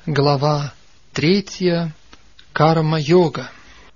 Глава 3. Карма-йога.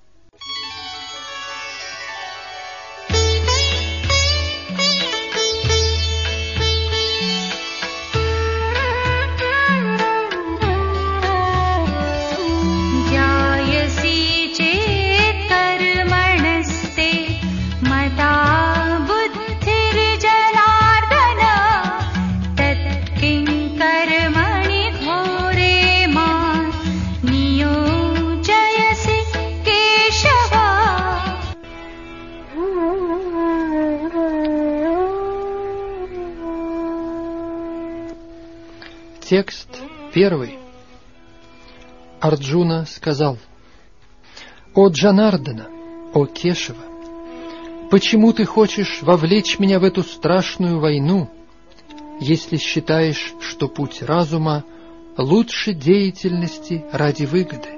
Текст 1. Арджуна сказал: «О Джанардана, о Кешава, почему ты хочешь вовлечь меня в эту страшную войну, если считаешь, что путь разума лучше деятельности ради выгоды?»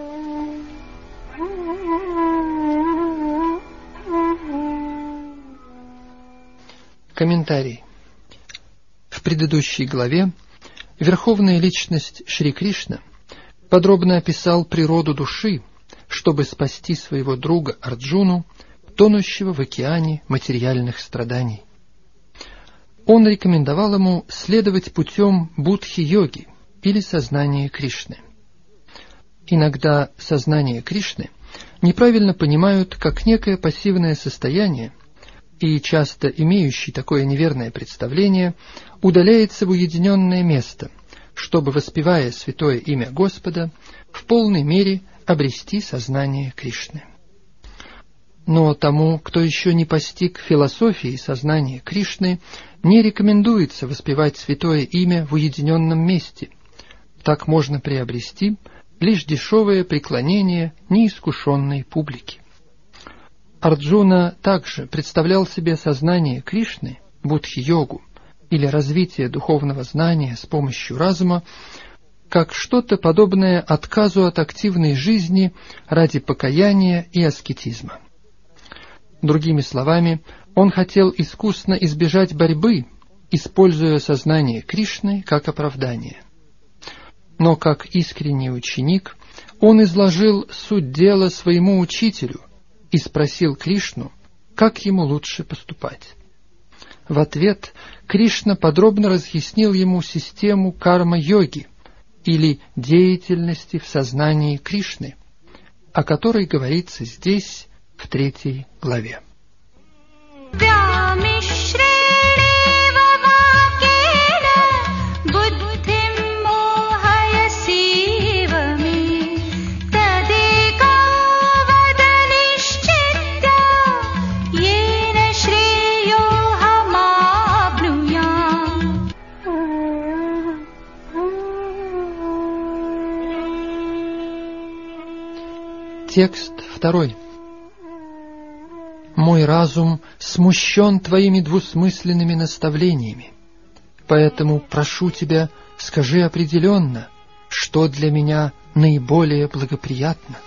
Комментарий. В предыдущей главе Верховная Личность Шри Кришна подробно описал природу души, чтобы спасти своего друга Арджуну, тонущего в океане материальных страданий. Он рекомендовал ему следовать путем будхи-йоги или сознания Кришны. Иногда сознание Кришны неправильно понимают как некое пассивное состояние, и часто имеющий такое неверное представление удаляется в уединенное место, чтобы, воспевая святое имя Господа, в полной мере обрести сознание Кришны. Но тому, кто еще не постиг философии сознания Кришны, не рекомендуется воспевать святое имя в уединенном месте. Так можно приобрести лишь дешевое преклонение неискушенной публики. Арджуна также представлял себе сознание Кришны, будхи-йогу, или развитие духовного знания с помощью разума, как что-то подобное отказу от активной жизни ради покаяния и аскетизма. Другими словами, он хотел искусно избежать борьбы, используя сознание Кришны как оправдание. Но как искренний ученик, он изложил суть дела своему учителю и спросил Кришну, как ему лучше поступать. В ответ Кришна подробно разъяснил ему систему карма-йоги, или деятельности в сознании Кришны, о которой говорится здесь, в 3 главе. Текст 2. «Мой разум смущен твоими двусмысленными наставлениями, поэтому прошу тебя, скажи определенно, что для меня наиболее благоприятно».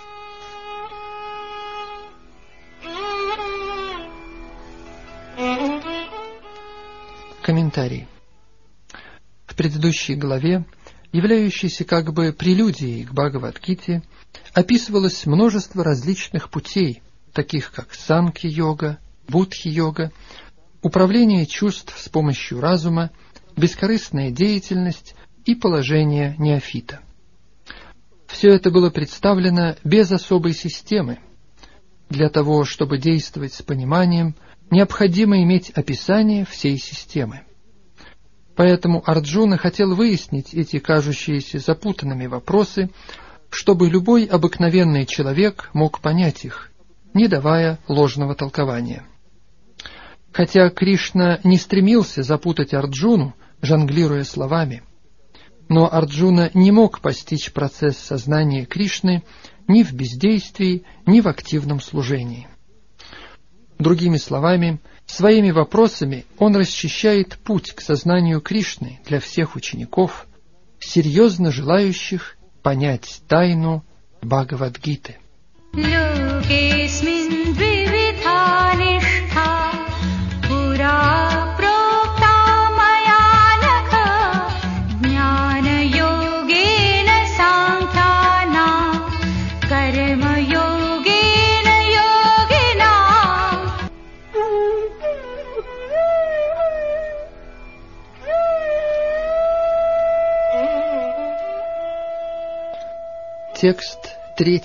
Комментарий. В предыдущей главе, являющейся как бы прелюдией к Бхагавад-гите, описывалось множество различных путей, таких как санкхья-йога, будхи-йога, управление чувств с помощью разума, бескорыстная деятельность и положение неофита. Все это было представлено без особой системы. Для того, чтобы действовать с пониманием, необходимо иметь описание всей системы. Поэтому Арджуна хотел выяснить эти кажущиеся запутанными вопросы, чтобы любой обыкновенный человек мог понять их, не давая ложного толкования. Хотя Кришна не стремился запутать Арджуну, жонглируя словами, но Арджуна не мог постичь процесс сознания Кришны ни в бездействии, ни в активном служении. Другими словами, своими вопросами он расчищает путь к сознанию Кришны для всех учеников, серьезно желающих понять тайну Бхагавад-гиты. Текст 3.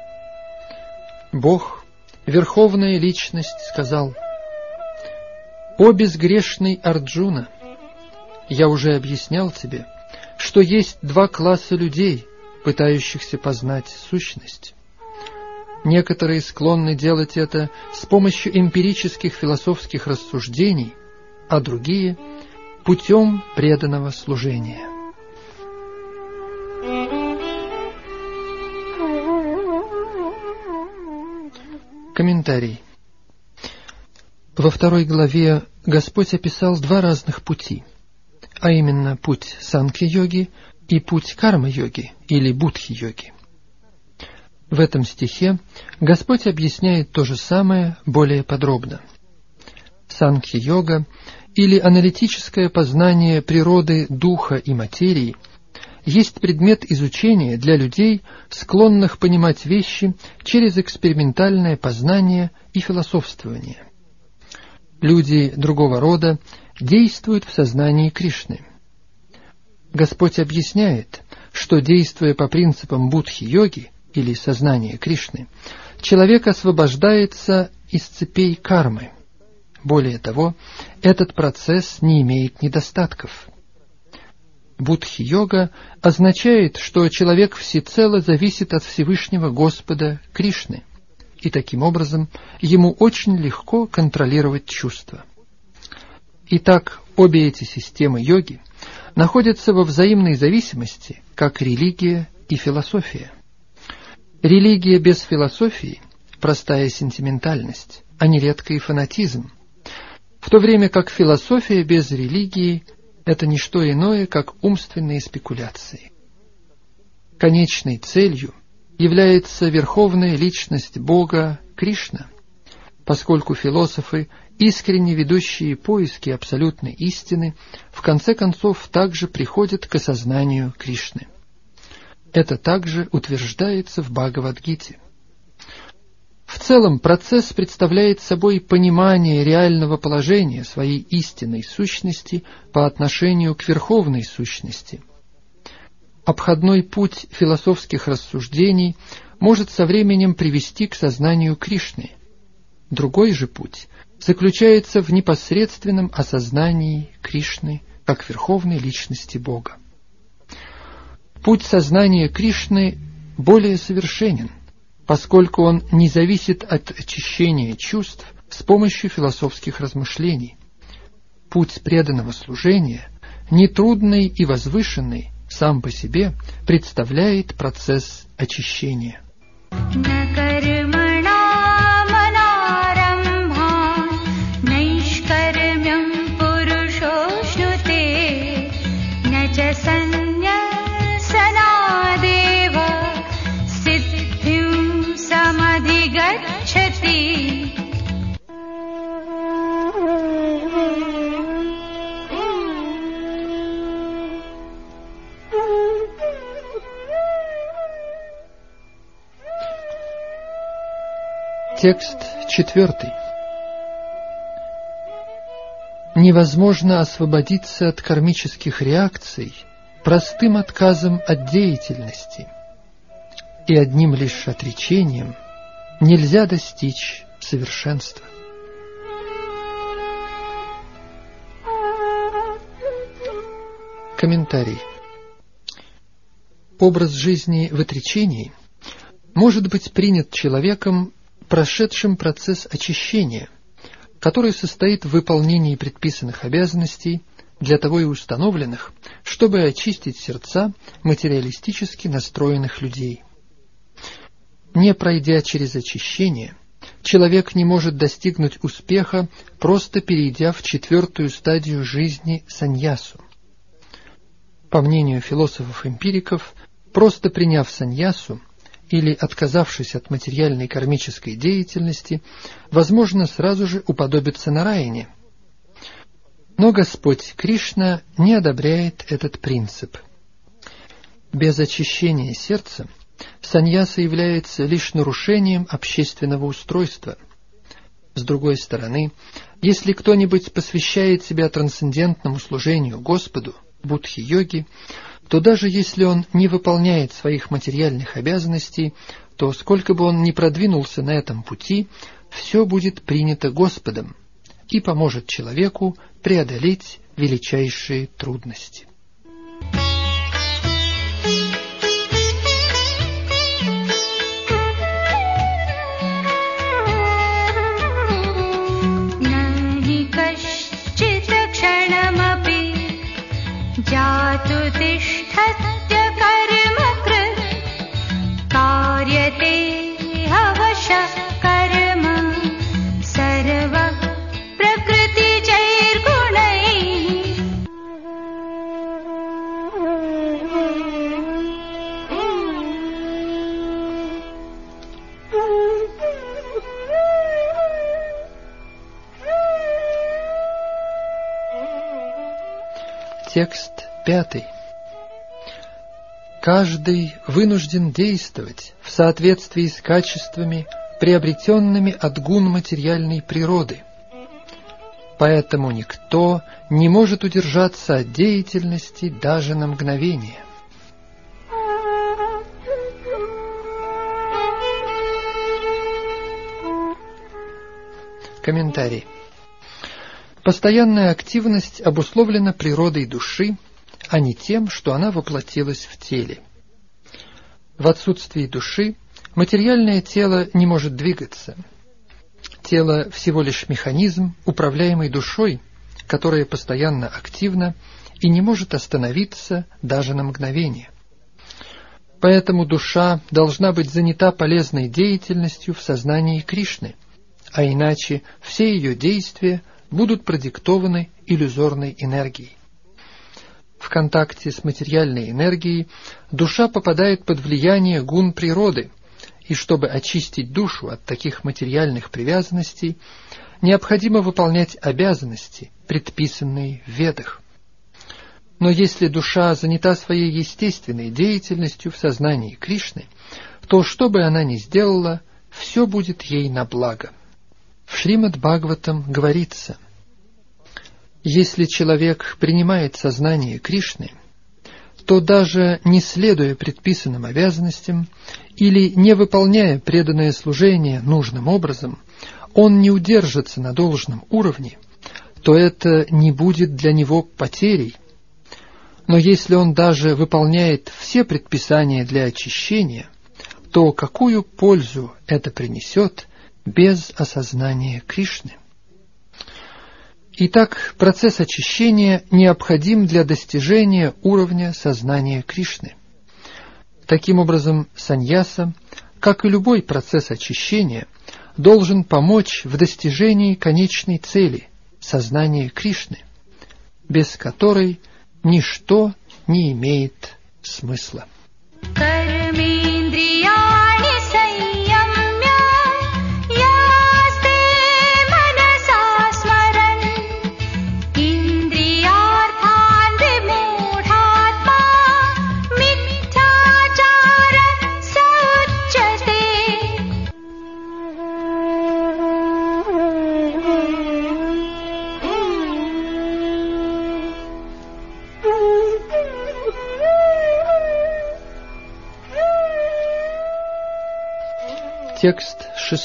Бог, Верховная Личность, сказал: «О безгрешный Арджуна, я уже объяснял тебе, что есть два класса людей, пытающихся познать сущность. Некоторые склонны делать это с помощью эмпирических философских рассуждений, а другие – путем преданного служения». Комментарий. Во 2 главе Господь описал два разных пути, а именно путь Санкхья-йоги и путь Карма-йоги или Будхи-йоги. В этом стихе Господь объясняет то же самое более подробно. Санкхья-йога или аналитическое познание природы духа и материи есть предмет изучения для людей, склонных понимать вещи через экспериментальное познание и философствование. Люди другого рода действуют в сознании Кришны. Господь объясняет, что, действуя по принципам будхи-йоги или сознания Кришны, человек освобождается из цепей кармы. Более того, этот процесс не имеет недостатков. Будхи-йога означает, что человек всецело зависит от Всевышнего Господа Кришны, и таким образом ему очень легко контролировать чувства. Итак, обе эти системы йоги находятся во взаимной зависимости, как религия и философия. Религия без философии – простая сентиментальность, а нередко и фанатизм, в то время как философия без религии – это не что иное, как умственные спекуляции. Конечной целью является Верховная Личность Бога Кришна, поскольку философы, искренне ведущие поиски абсолютной истины, в конце концов также приходят к осознанию Кришны. Это также утверждается в Бхагавад-гите. В целом, процесс представляет собой понимание реального положения своей истинной сущности по отношению к верховной сущности. Обходной путь философских рассуждений может со временем привести к сознанию Кришны. Другой же путь заключается в непосредственном осознании Кришны как верховной личности Бога. Путь сознания Кришны более совершенен, поскольку он не зависит от очищения чувств с помощью философских размышлений. Путь преданного служения, нетрудный и возвышенный, сам по себе представляет процесс очищения. Текст 4. Невозможно освободиться от кармических реакций простым отказом от деятельности, и одним лишь отречением нельзя достичь совершенства. Комментарий. Образ жизни в отречении может быть принят человеком, прошедшим процесс очищения, который состоит в выполнении предписанных обязанностей, для того и установленных, чтобы очистить сердца материалистически настроенных людей. Не пройдя через очищение, человек не может достигнуть успеха, просто перейдя в 4-ю стадию жизни саньясу. По мнению философов-эмпириков, просто приняв саньясу, или отказавшись от материальной кармической деятельности, возможно сразу же уподобиться Нараяне. Но Господь Кришна не одобряет этот принцип. Без очищения сердца саньяса является лишь нарушением общественного устройства. С другой стороны, если кто-нибудь посвящает себя трансцендентному служению Господу, будхи-йоги, то даже если он не выполняет своих материальных обязанностей, то сколько бы он ни продвинулся на этом пути, все будет принято Господом и поможет человеку преодолеть величайшие трудности. Текст 5. Каждый вынужден действовать в соответствии с качествами, приобретенными от гун материальной природы. Поэтому никто не может удержаться от деятельности даже на мгновение. Комментарий. Постоянная активность обусловлена природой души, а не тем, что она воплотилась в теле. В отсутствии души материальное тело не может двигаться. Тело всего лишь механизм, управляемый душой, которая постоянно активна и не может остановиться даже на мгновение. Поэтому душа должна быть занята полезной деятельностью в сознании Кришны, а иначе все ее действия будут продиктованы иллюзорной энергией. В контакте с материальной энергией душа попадает под влияние гун природы, и чтобы очистить душу от таких материальных привязанностей, необходимо выполнять обязанности, предписанные в Ведах. Но если душа занята своей естественной деятельностью в сознании Кришны, то что бы она ни сделала, все будет ей на благо. В Шримад-Бхагаватам говорится: если человек принимает сознание Кришны, то даже не следуя предписанным обязанностям или не выполняя преданное служение нужным образом, он не удержится на должном уровне, то это не будет для него потерей. Но если он даже выполняет все предписания для очищения, то какую пользу это принесет без осознания Кришны? Итак, процесс очищения необходим для достижения уровня сознания Кришны. Таким образом, саньяса, как и любой процесс очищения, должен помочь в достижении конечной цели – сознания Кришны, без которой ничто не имеет смысла. Текст 6.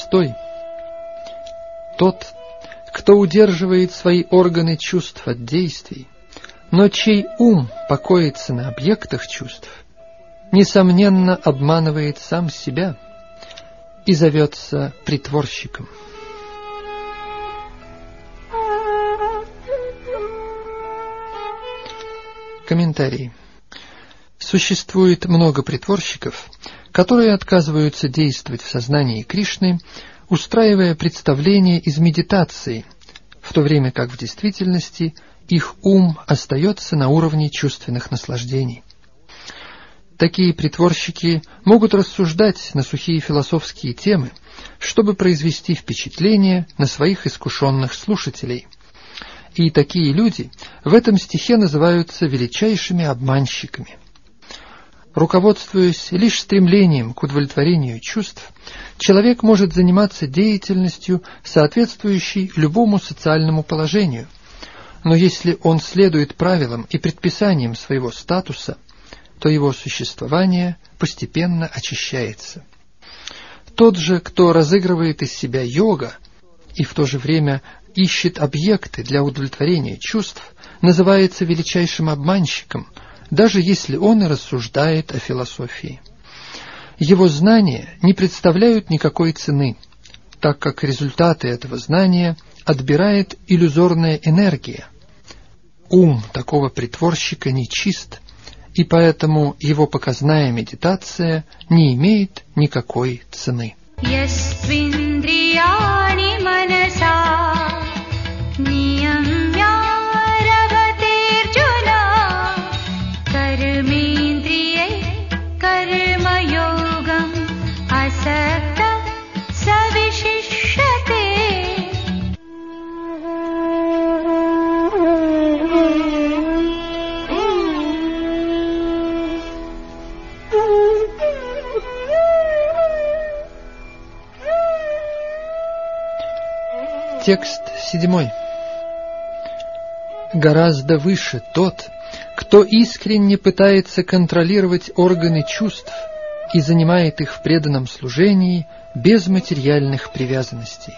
Тот, кто удерживает свои органы чувств от действий, но чей ум покоится на объектах чувств, несомненно обманывает сам себя и зовется притворщиком. Комментарий. Существует много притворщиков, которые отказываются действовать в сознании Кришны, устраивая представления из медитации, в то время как в действительности их ум остается на уровне чувственных наслаждений. Такие притворщики могут рассуждать на сухие философские темы, чтобы произвести впечатление на своих искушенных слушателей. И такие люди в этом стихе называются величайшими обманщиками. Руководствуясь лишь стремлением к удовлетворению чувств, человек может заниматься деятельностью, соответствующей любому социальному положению. Но если он следует правилам и предписаниям своего статуса, то его существование постепенно очищается. Тот же, кто разыгрывает из себя йога и в то же время ищет объекты для удовлетворения чувств, называется величайшим обманщиком, даже если он и рассуждает о философии. Его знания не представляют никакой цены, так как результаты этого знания отбирает иллюзорная энергия. Ум такого притворщика нечист, и поэтому его показная медитация не имеет никакой цены. Текст 7. Гораздо выше тот, кто искренне пытается контролировать органы чувств и занимает их в преданном служении без материальных привязанностей.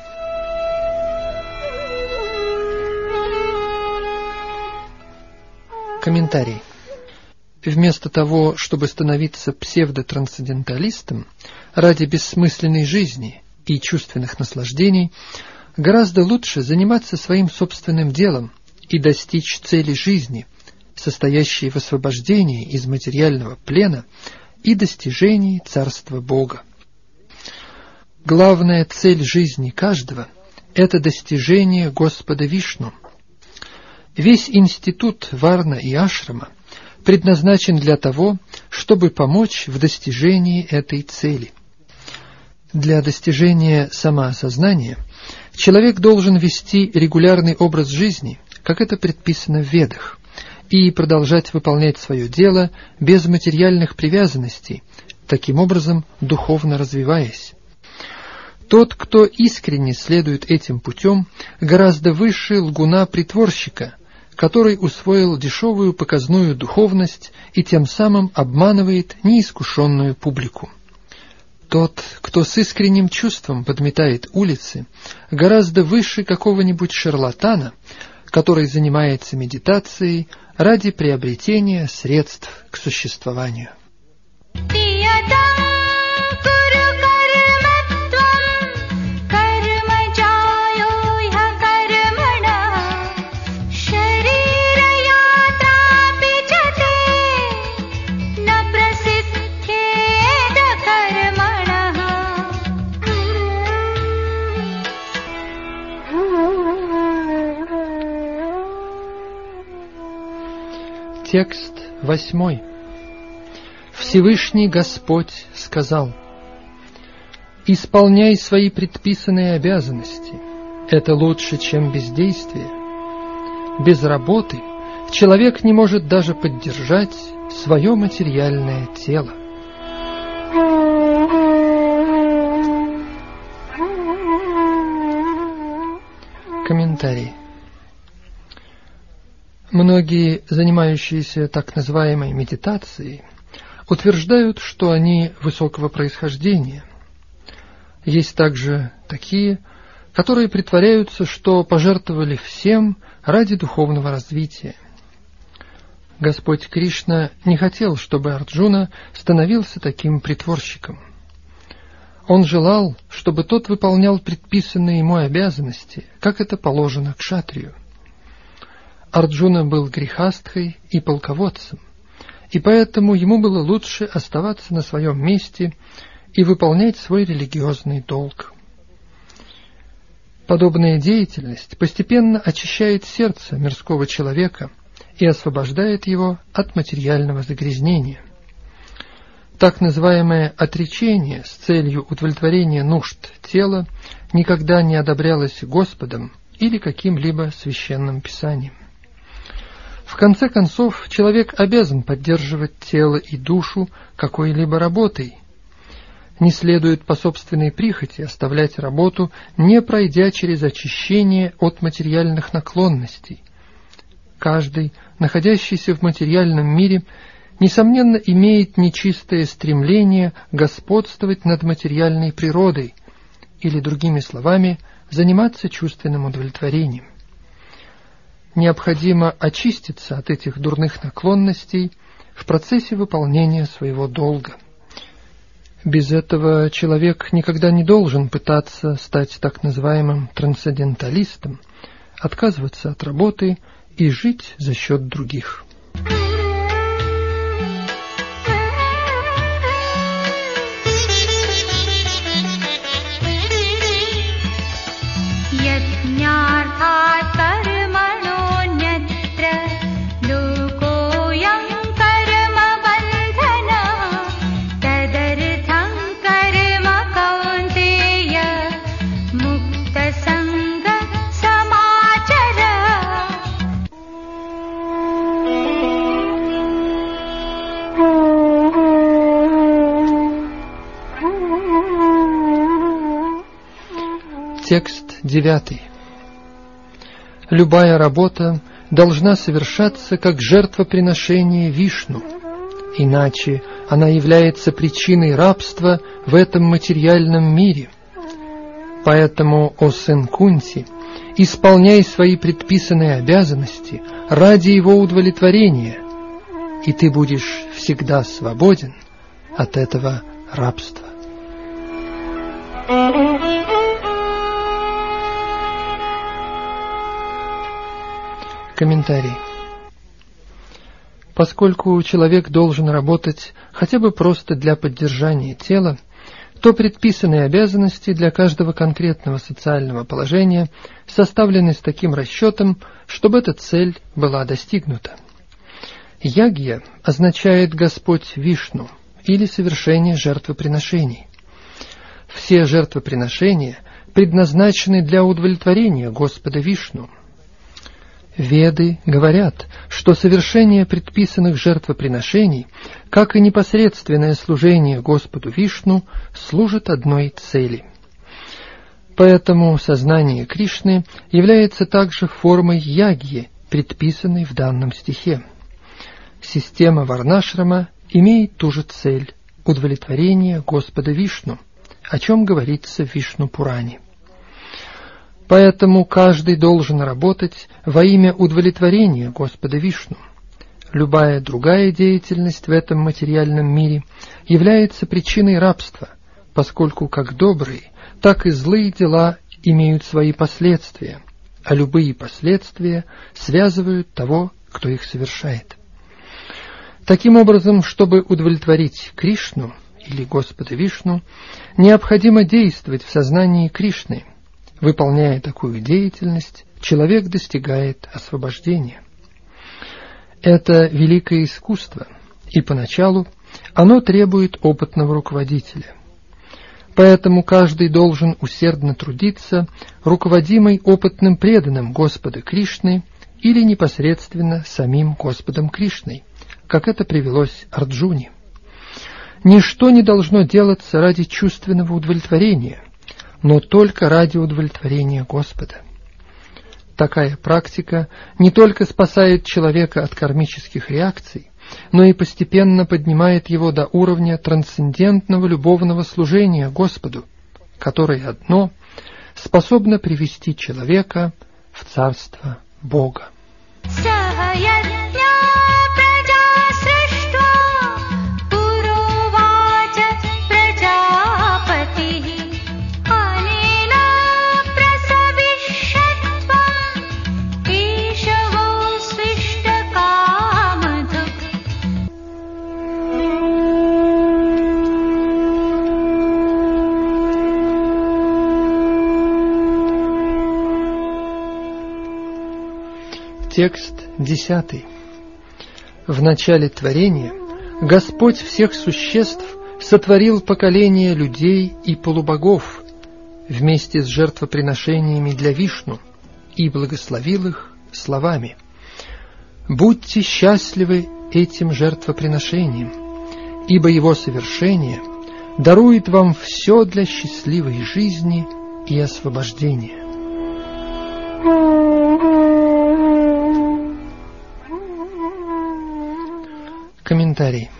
Комментарий. Вместо того, чтобы становиться псевдотрансценденталистом ради бессмысленной жизни и чувственных наслаждений, гораздо лучше заниматься своим собственным делом и достичь цели жизни, состоящей в освобождении из материального плена и достижении Царства Бога. Главная цель жизни каждого – это достижение Господа Вишну. Весь институт Варна и Ашрама предназначен для того, чтобы помочь в достижении этой цели. Для достижения самоосознания человек должен вести регулярный образ жизни, как это предписано в Ведах, и продолжать выполнять свое дело без материальных привязанностей, таким образом духовно развиваясь. Тот, кто искренне следует этим путем, гораздо выше лгуна-притворщика, который усвоил дешевую показную духовность и тем самым обманывает неискушенную публику. Тот, кто с искренним чувством подметает улицы, гораздо выше какого-нибудь шарлатана, который занимается медитацией ради приобретения средств к существованию. Текст 8. Всевышний Господь сказал: «Исполняй свои предписанные обязанности. Это лучше, чем бездействие. Без работы человек не может даже поддержать свое материальное тело». Комментарий. Многие, занимающиеся так называемой медитацией, утверждают, что они высокого происхождения. Есть также такие, которые притворяются, что пожертвовали всем ради духовного развития. Господь Кришна не хотел, чтобы Арджуна становился таким притворщиком. Он желал, чтобы тот выполнял предписанные ему обязанности, как это положено кшатрию. Арджуна был грехастхой и полководцем, и поэтому ему было лучше оставаться на своем месте и выполнять свой религиозный долг. Подобная деятельность постепенно очищает сердце мирского человека и освобождает его от материального загрязнения. Так называемое отречение с целью удовлетворения нужд тела никогда не одобрялось Господом или каким-либо священным писанием. В конце концов, человек обязан поддерживать тело и душу какой-либо работой. Не следует по собственной прихоти оставлять работу, не пройдя через очищение от материальных наклонностей. Каждый, находящийся в материальном мире, несомненно, имеет нечистое стремление господствовать над материальной природой, или, другими словами, заниматься чувственным удовлетворением. Необходимо очиститься от этих дурных наклонностей в процессе выполнения своего долга. Без этого человек никогда не должен пытаться стать так называемым трансценденталистом, отказываться от работы и жить за счет других. Текст 9. Любая работа должна совершаться как жертвоприношение Вишну, иначе она является причиной рабства в этом материальном мире. Поэтому, о сын Кунти, исполняй свои предписанные обязанности ради его удовлетворения, и ты будешь всегда свободен от этого рабства. Комментарий. Поскольку человек должен работать хотя бы просто для поддержания тела, то предписанные обязанности для каждого конкретного социального положения составлены с таким расчетом, чтобы эта цель была достигнута. Ягья означает Господь Вишну или совершение жертвоприношений. Все жертвоприношения предназначены для удовлетворения Господа Вишну. Веды говорят, что совершение предписанных жертвоприношений, как и непосредственное служение Господу Вишну, служит одной цели. Поэтому сознание Кришны является также формой ягьи, предписанной в данном стихе. Система варнашрама имеет ту же цель – удовлетворение Господа Вишну, о чем говорится в Вишну-Пуране. Поэтому каждый должен работать во имя удовлетворения Господа Вишну. Любая другая деятельность в этом материальном мире является причиной рабства, поскольку как добрые, так и злые дела имеют свои последствия, а любые последствия связывают того, кто их совершает. Таким образом, чтобы удовлетворить Кришну или Господа Вишну, необходимо действовать в сознании Кришны. Выполняя такую деятельность, человек достигает освобождения. Это великое искусство, и поначалу оно требует опытного руководителя. Поэтому каждый должен усердно трудиться, руководимый опытным преданным Господа Кришны или непосредственно самим Господом Кришной, как это привелось Арджуне. Ничто не должно делаться ради чувственного удовлетворения, но только ради удовлетворения Господа. Такая практика не только спасает человека от кармических реакций, но и постепенно поднимает его до уровня трансцендентного любовного служения Господу, которое одно способно привести человека в царство Бога. Текст 10. В начале творения Господь всех существ сотворил поколение людей и полубогов вместе с жертвоприношениями для Вишну и благословил их словами: «Будьте счастливы этим жертвоприношением, ибо его совершение дарует вам все для счастливой жизни и освобождения». Комментарий.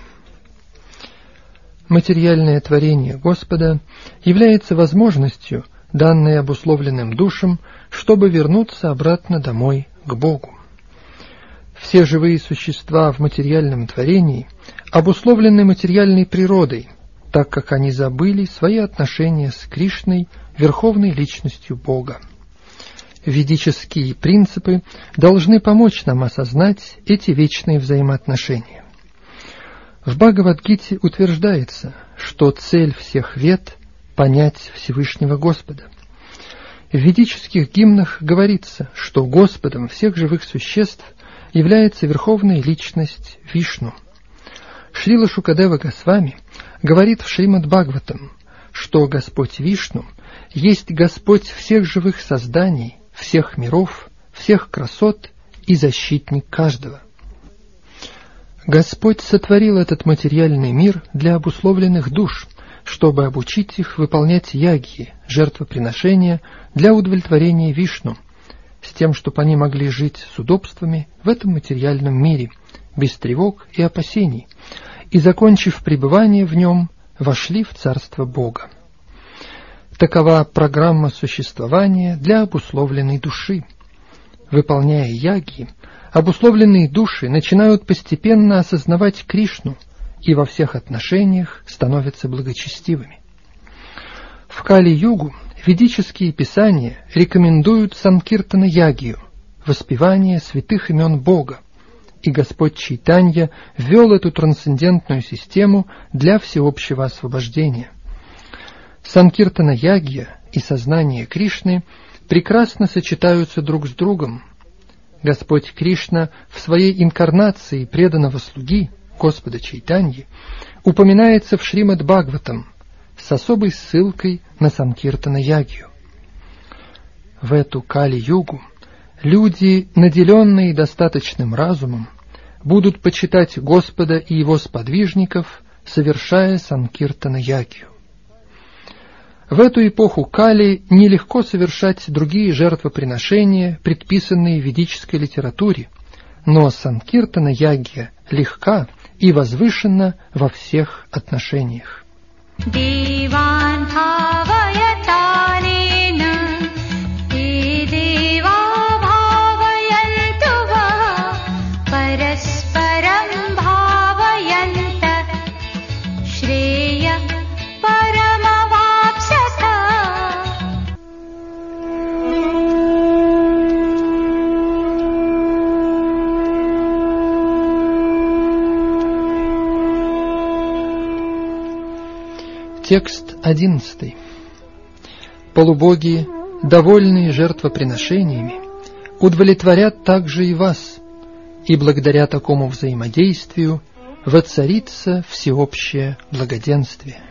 Материальное творение Господа является возможностью, данной обусловленным душам, чтобы вернуться обратно домой к Богу. Все живые существа в материальном творении обусловлены материальной природой, так как они забыли свои отношения с Кришной, Верховной Личностью Бога. Ведические принципы должны помочь нам осознать эти вечные взаимоотношения. В Бхагавад-гите утверждается, что цель всех вед – понять Всевышнего Господа. В ведических гимнах говорится, что Господом всех живых существ является Верховная Личность Вишну. Шрила Шукадева Госвами говорит в Шримад-Бхагаватам, что Господь Вишну есть Господь всех живых созданий, всех миров, всех красот и защитник каждого. Господь сотворил этот материальный мир для обусловленных душ, чтобы обучить их выполнять ягьи, жертвоприношения для удовлетворения Вишну, с тем, чтобы они могли жить с удобствами в этом материальном мире, без тревог и опасений, и, закончив пребывание в нем, вошли в Царство Бога. Такова программа существования для обусловленной души. Выполняя ягьи, обусловленные души начинают постепенно осознавать Кришну и во всех отношениях становятся благочестивыми. В Кали-югу ведические писания рекомендуют санкиртана-ягью, воспевание святых имен Бога, и Господь Чайтанья ввел эту трансцендентную систему для всеобщего освобождения. Санкиртана-ягья и сознание Кришны прекрасно сочетаются друг с другом. Господь Кришна в своей инкарнации преданного слуги Господа Чайтаньи упоминается в Шримад-Бхагаватам с особой ссылкой на Санкиртана-ягью. В эту Кали-югу люди, наделенные достаточным разумом, будут почитать Господа и Его сподвижников, совершая Санкиртана-ягью. В эту эпоху Кали нелегко совершать другие жертвоприношения, предписанные в ведической литературе, но Санкиртана-ягья легка и возвышена во всех отношениях. Текст 11. Полубоги, довольные жертвоприношениями, удовлетворят также и вас, и благодаря такому взаимодействию воцарится всеобщее благоденствие.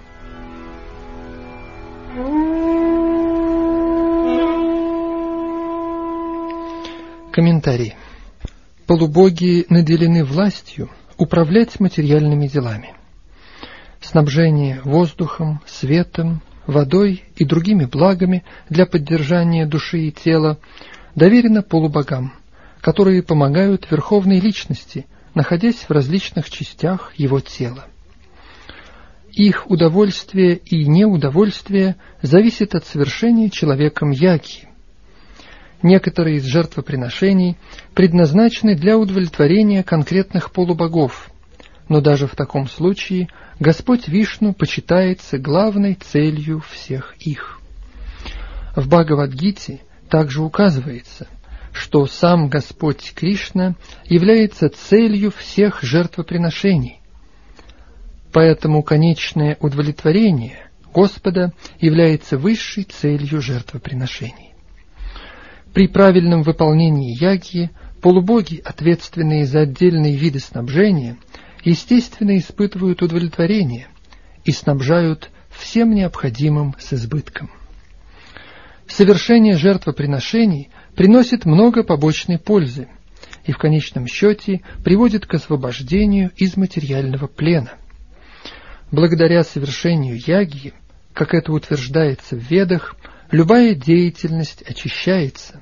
Комментарий. Полубоги наделены властью управлять материальными делами. Снабжение воздухом, светом, водой и другими благами для поддержания души и тела доверено полубогам, которые помогают Верховной Личности, находясь в различных частях его тела. Их удовольствие и неудовольствие зависит от совершения человеком ягьи. Некоторые из жертвоприношений предназначены для удовлетворения конкретных полубогов, но даже в таком случае Господь Вишну почитается главной целью всех их. В Бхагавад-гите также указывается, что сам Господь Кришна является целью всех жертвоприношений. Поэтому конечное удовлетворение Господа является высшей целью жертвоприношений. При правильном выполнении ягьи полубоги, ответственные за отдельные виды снабжения, естественно испытывают удовлетворение и снабжают всем необходимым с избытком. Совершение жертвоприношений приносит много побочной пользы и в конечном счете приводит к освобождению из материального плена. Благодаря совершению ягьи, как это утверждается в Ведах, любая деятельность очищается.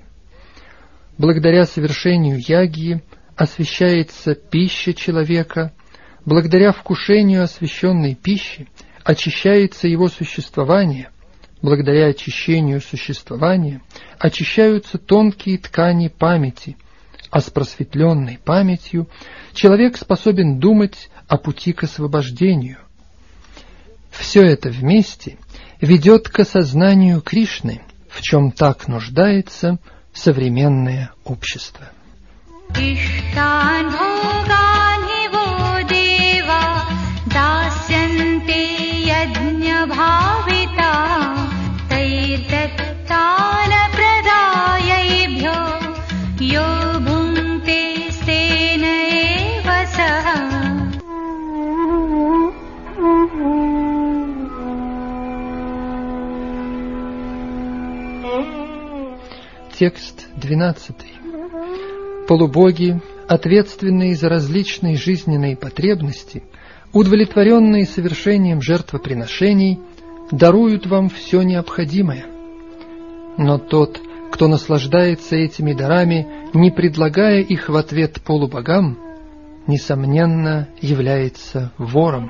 Благодаря совершению ягьи освящается пища человека, благодаря вкушению освященной пищи очищается его существование, благодаря очищению существования очищаются тонкие ткани памяти, а с просветленной памятью человек способен думать о пути к освобождению. Все это вместе ведет к осознанию Кришны, в чем так нуждается современное общество. Текст 12. Полубоги, ответственные за различные жизненные потребности, удовлетворенные совершением жертвоприношений, даруют вам все необходимое. Но тот, кто наслаждается этими дарами, не предлагая их в ответ полубогам, несомненно, является вором.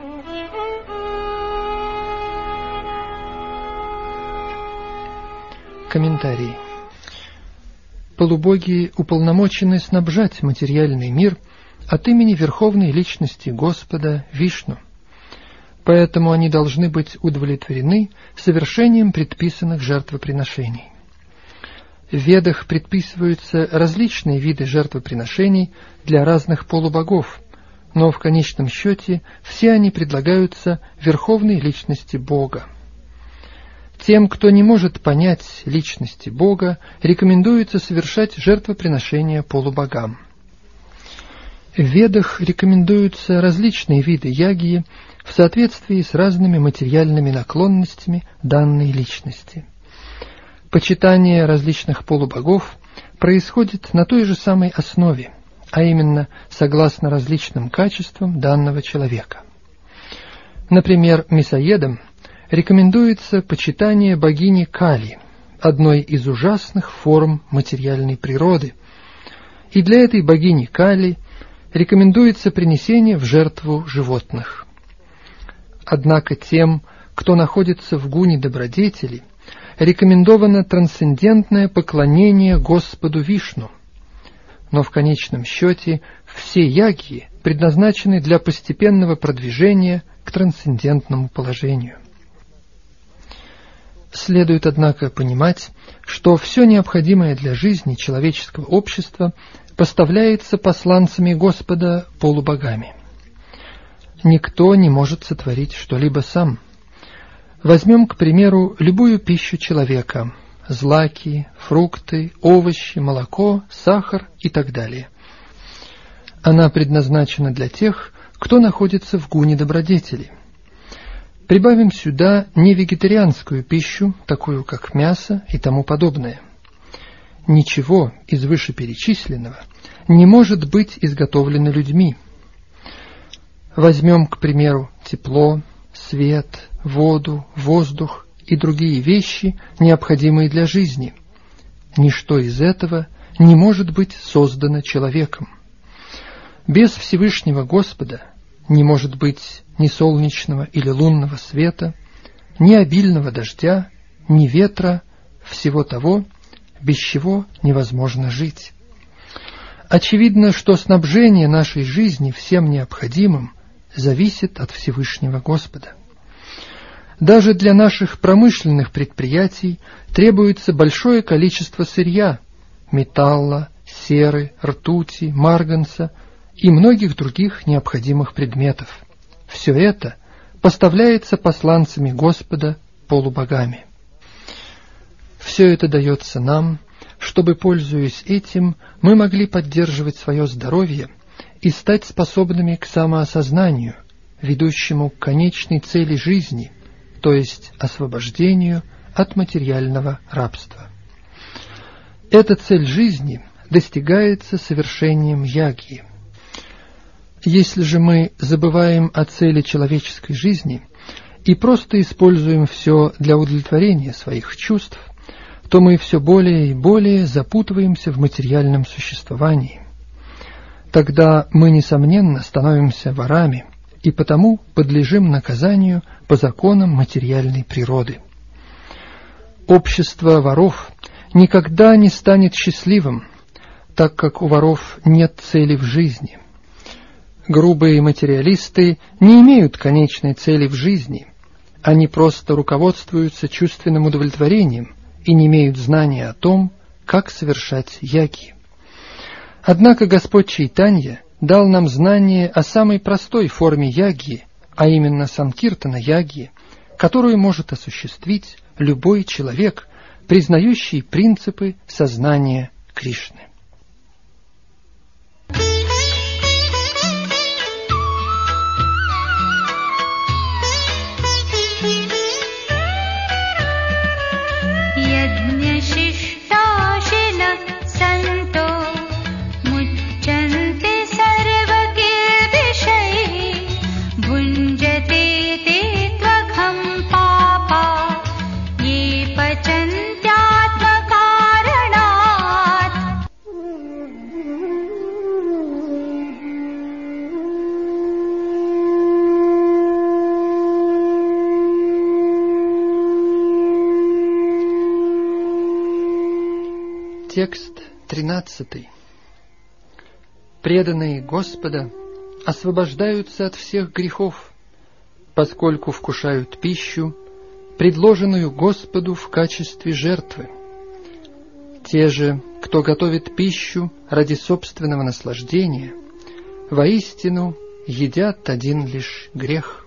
Комментарий. Полубоги уполномочены снабжать материальный мир от имени Верховной Личности Господа Вишну. Поэтому они должны быть удовлетворены совершением предписанных жертвоприношений. В Ведах предписываются различные виды жертвоприношений для разных полубогов, но в конечном счете все они предлагаются Верховной Личности Бога. Тем, кто не может понять личности Бога, рекомендуется совершать жертвоприношения полубогам. В Ведах рекомендуются различные виды ягьи в соответствии с разными материальными наклонностями данной личности. Почитание различных полубогов происходит на той же самой основе, а именно согласно различным качествам данного человека. Например, мясоедам рекомендуется почитание богини Кали, одной из ужасных форм материальной природы, и для этой богини Кали рекомендуется принесение в жертву животных. Однако тем, кто находится в гуне добродетели, рекомендовано трансцендентное поклонение Господу Вишну, но в конечном счете все ягьи предназначены для постепенного продвижения к трансцендентному положению. Следует, однако, понимать, что все необходимое для жизни человеческого общества поставляется посланцами Господа полубогами. Никто не может сотворить что-либо сам. Возьмем, к примеру, любую пищу человека – злаки, фрукты, овощи, молоко, сахар и так далее. Она предназначена для тех, кто находится в гуне добродетели. Прибавим сюда невегетарианскую пищу, такую как мясо и тому подобное. Ничего из вышеперечисленного не может быть изготовлено людьми. Возьмем, к примеру, тепло, свет, воду, воздух и другие вещи, необходимые для жизни. Ничто из этого не может быть создано человеком. Без Всевышнего Господа не может быть ни солнечного или лунного света, ни обильного дождя, ни ветра, всего того, без чего невозможно жить. Очевидно, что снабжение нашей жизни всем необходимым зависит от Всевышнего Господа. Даже для наших промышленных предприятий требуется большое количество сырья, металла, серы, ртути, марганца и многих других необходимых предметов. Все это поставляется посланцами Господа полубогами. Все это дается нам, чтобы, пользуясь этим, мы могли поддерживать свое здоровье и стать способными к самоосознанию, ведущему к конечной цели жизни, то есть освобождению от материального рабства. Эта цель жизни достигается совершением ягьи. Если же мы забываем о цели человеческой жизни и просто используем все для удовлетворения своих чувств, то мы все более и более запутываемся в материальном существовании. Тогда мы, несомненно, становимся ворами, и потому подлежим наказанию по законам материальной природы. Общество воров никогда не станет счастливым, так как у воров нет цели в жизни. Грубые материалисты не имеют конечной цели в жизни, они просто руководствуются чувственным удовлетворением и не имеют знания о том, как совершать яги. Однако Господь Чайтанья дал нам знание о самой простой форме яги, а именно санкиртана яги, которую может осуществить любой человек, признающий принципы сознания Кришны. Текст 13. Преданные Господа освобождаются от всех грехов, поскольку вкушают пищу, предложенную Господу в качестве жертвы. Те же, кто готовит пищу ради собственного наслаждения, воистину едят один лишь грех.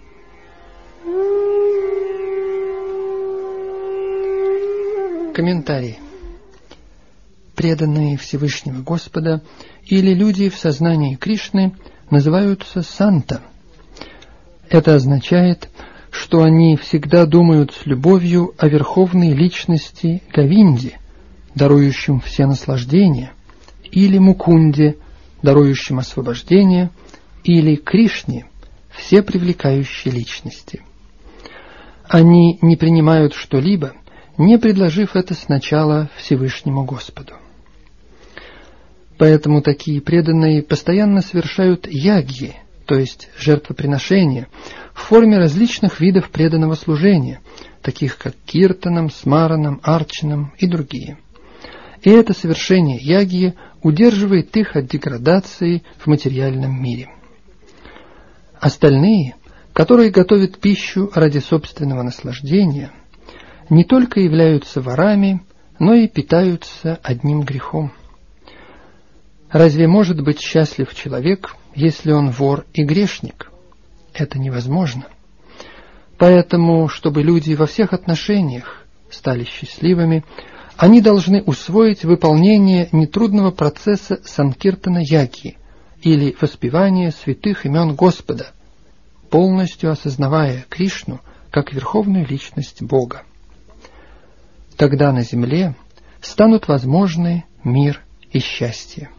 Комментарий. Преданные Всевышнего Господа или люди в сознании Кришны называются санта. Это означает, что они всегда думают с любовью о верховной личности Говинде, дарующем все наслаждения, или Мукунде, дарующем освобождение, или Кришне, все привлекающей личности. Они не принимают что-либо, не предложив это сначала Всевышнему Господу. Поэтому такие преданные постоянно совершают ягьи, то есть жертвоприношения, в форме различных видов преданного служения, таких как киртанам, смаранам, арчанам и другие. И это совершение ягьи удерживает их от деградации в материальном мире. Остальные, которые готовят пищу ради собственного наслаждения, не только являются ворами, но и питаются одним грехом. Разве может быть счастлив человек, если он вор и грешник? Это невозможно. Поэтому, чтобы люди во всех отношениях стали счастливыми, они должны усвоить выполнение нетрудного процесса санкиртана яги, или воспевания святых имен Господа, полностью осознавая Кришну как верховную личность Бога. Тогда на земле станут возможны мир и счастье.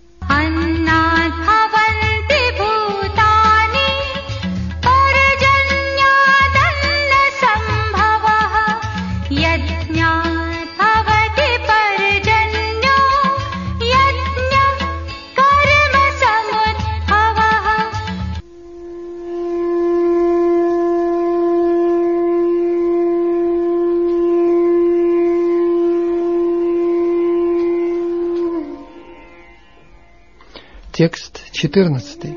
Текст 14.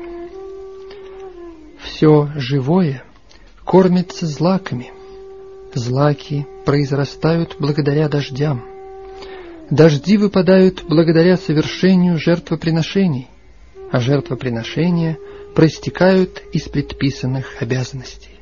Все живое кормится злаками. Злаки произрастают благодаря дождям. Дожди выпадают благодаря совершению жертвоприношений, а жертвоприношения проистекают из предписанных обязанностей.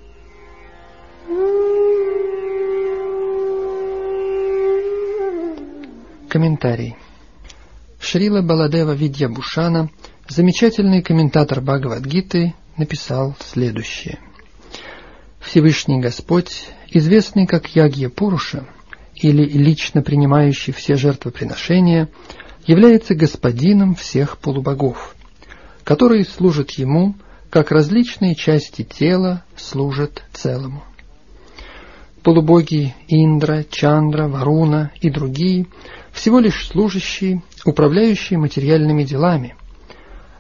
Комментарий. Шрила Баладева Видьябушана, замечательный комментатор Бхагавад-гиты, написал следующее. Всевышний Господь, известный как Ягья-пуруша, или лично принимающий все жертвоприношения, является господином всех полубогов, которые служат ему, как различные части тела служат целому. Полубоги Индра, Чандра, Варуна и другие всего лишь служащие, управляющие материальными делами,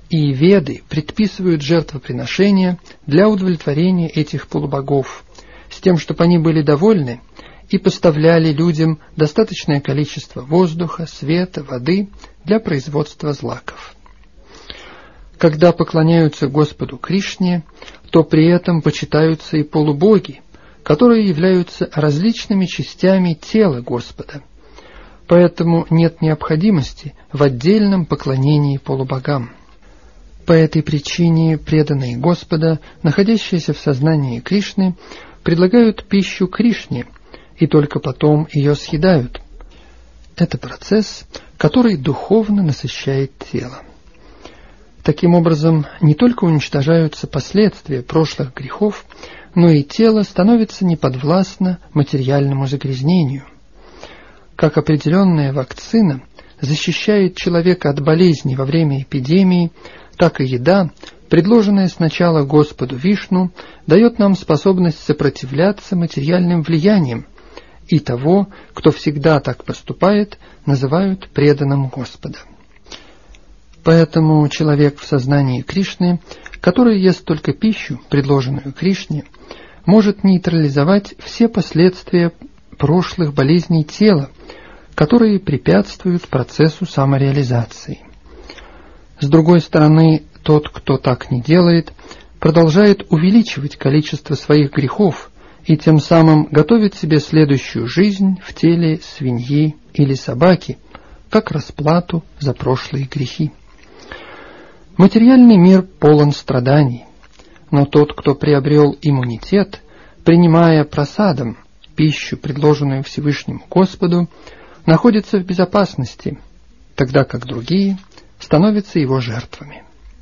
И Веды предписывают жертвоприношения для удовлетворения этих полубогов, с тем, чтобы они были довольны и поставляли людям достаточное количество воздуха, света, воды для производства злаков. Когда поклоняются Господу Кришне, то при этом почитаются и полубоги, которые являются различными частями тела Господа. Поэтому нет необходимости в отдельном поклонении полубогам. По этой причине преданные Господа, находящиеся в сознании Кришны, предлагают пищу Кришне и только потом ее съедают. Это процесс, который духовно насыщает тело. Таким образом, не только уничтожаются последствия прошлых грехов, но и тело становится неподвластно материальному загрязнению. Как определенная вакцина защищает человека от болезней во время эпидемии, так и еда, предложенная сначала Господу Вишну, дает нам способность сопротивляться материальным влияниям, и того, кто всегда так поступает, называют преданным Господа. Поэтому человек в сознании Кришны, который ест только пищу, предложенную Кришне, может нейтрализовать все последствия прошлых болезней тела, которые препятствуют процессу самореализации. С другой стороны, тот, кто так не делает, продолжает увеличивать количество своих грехов и тем самым готовит себе следующую жизнь в теле свиньи или собаки, как расплату за прошлые грехи. Материальный мир полон страданий, но тот, кто приобрел иммунитет, принимая прасадом пищу, предложенную Всевышнему Господу, находится в безопасности, тогда как другие становятся его жертвами.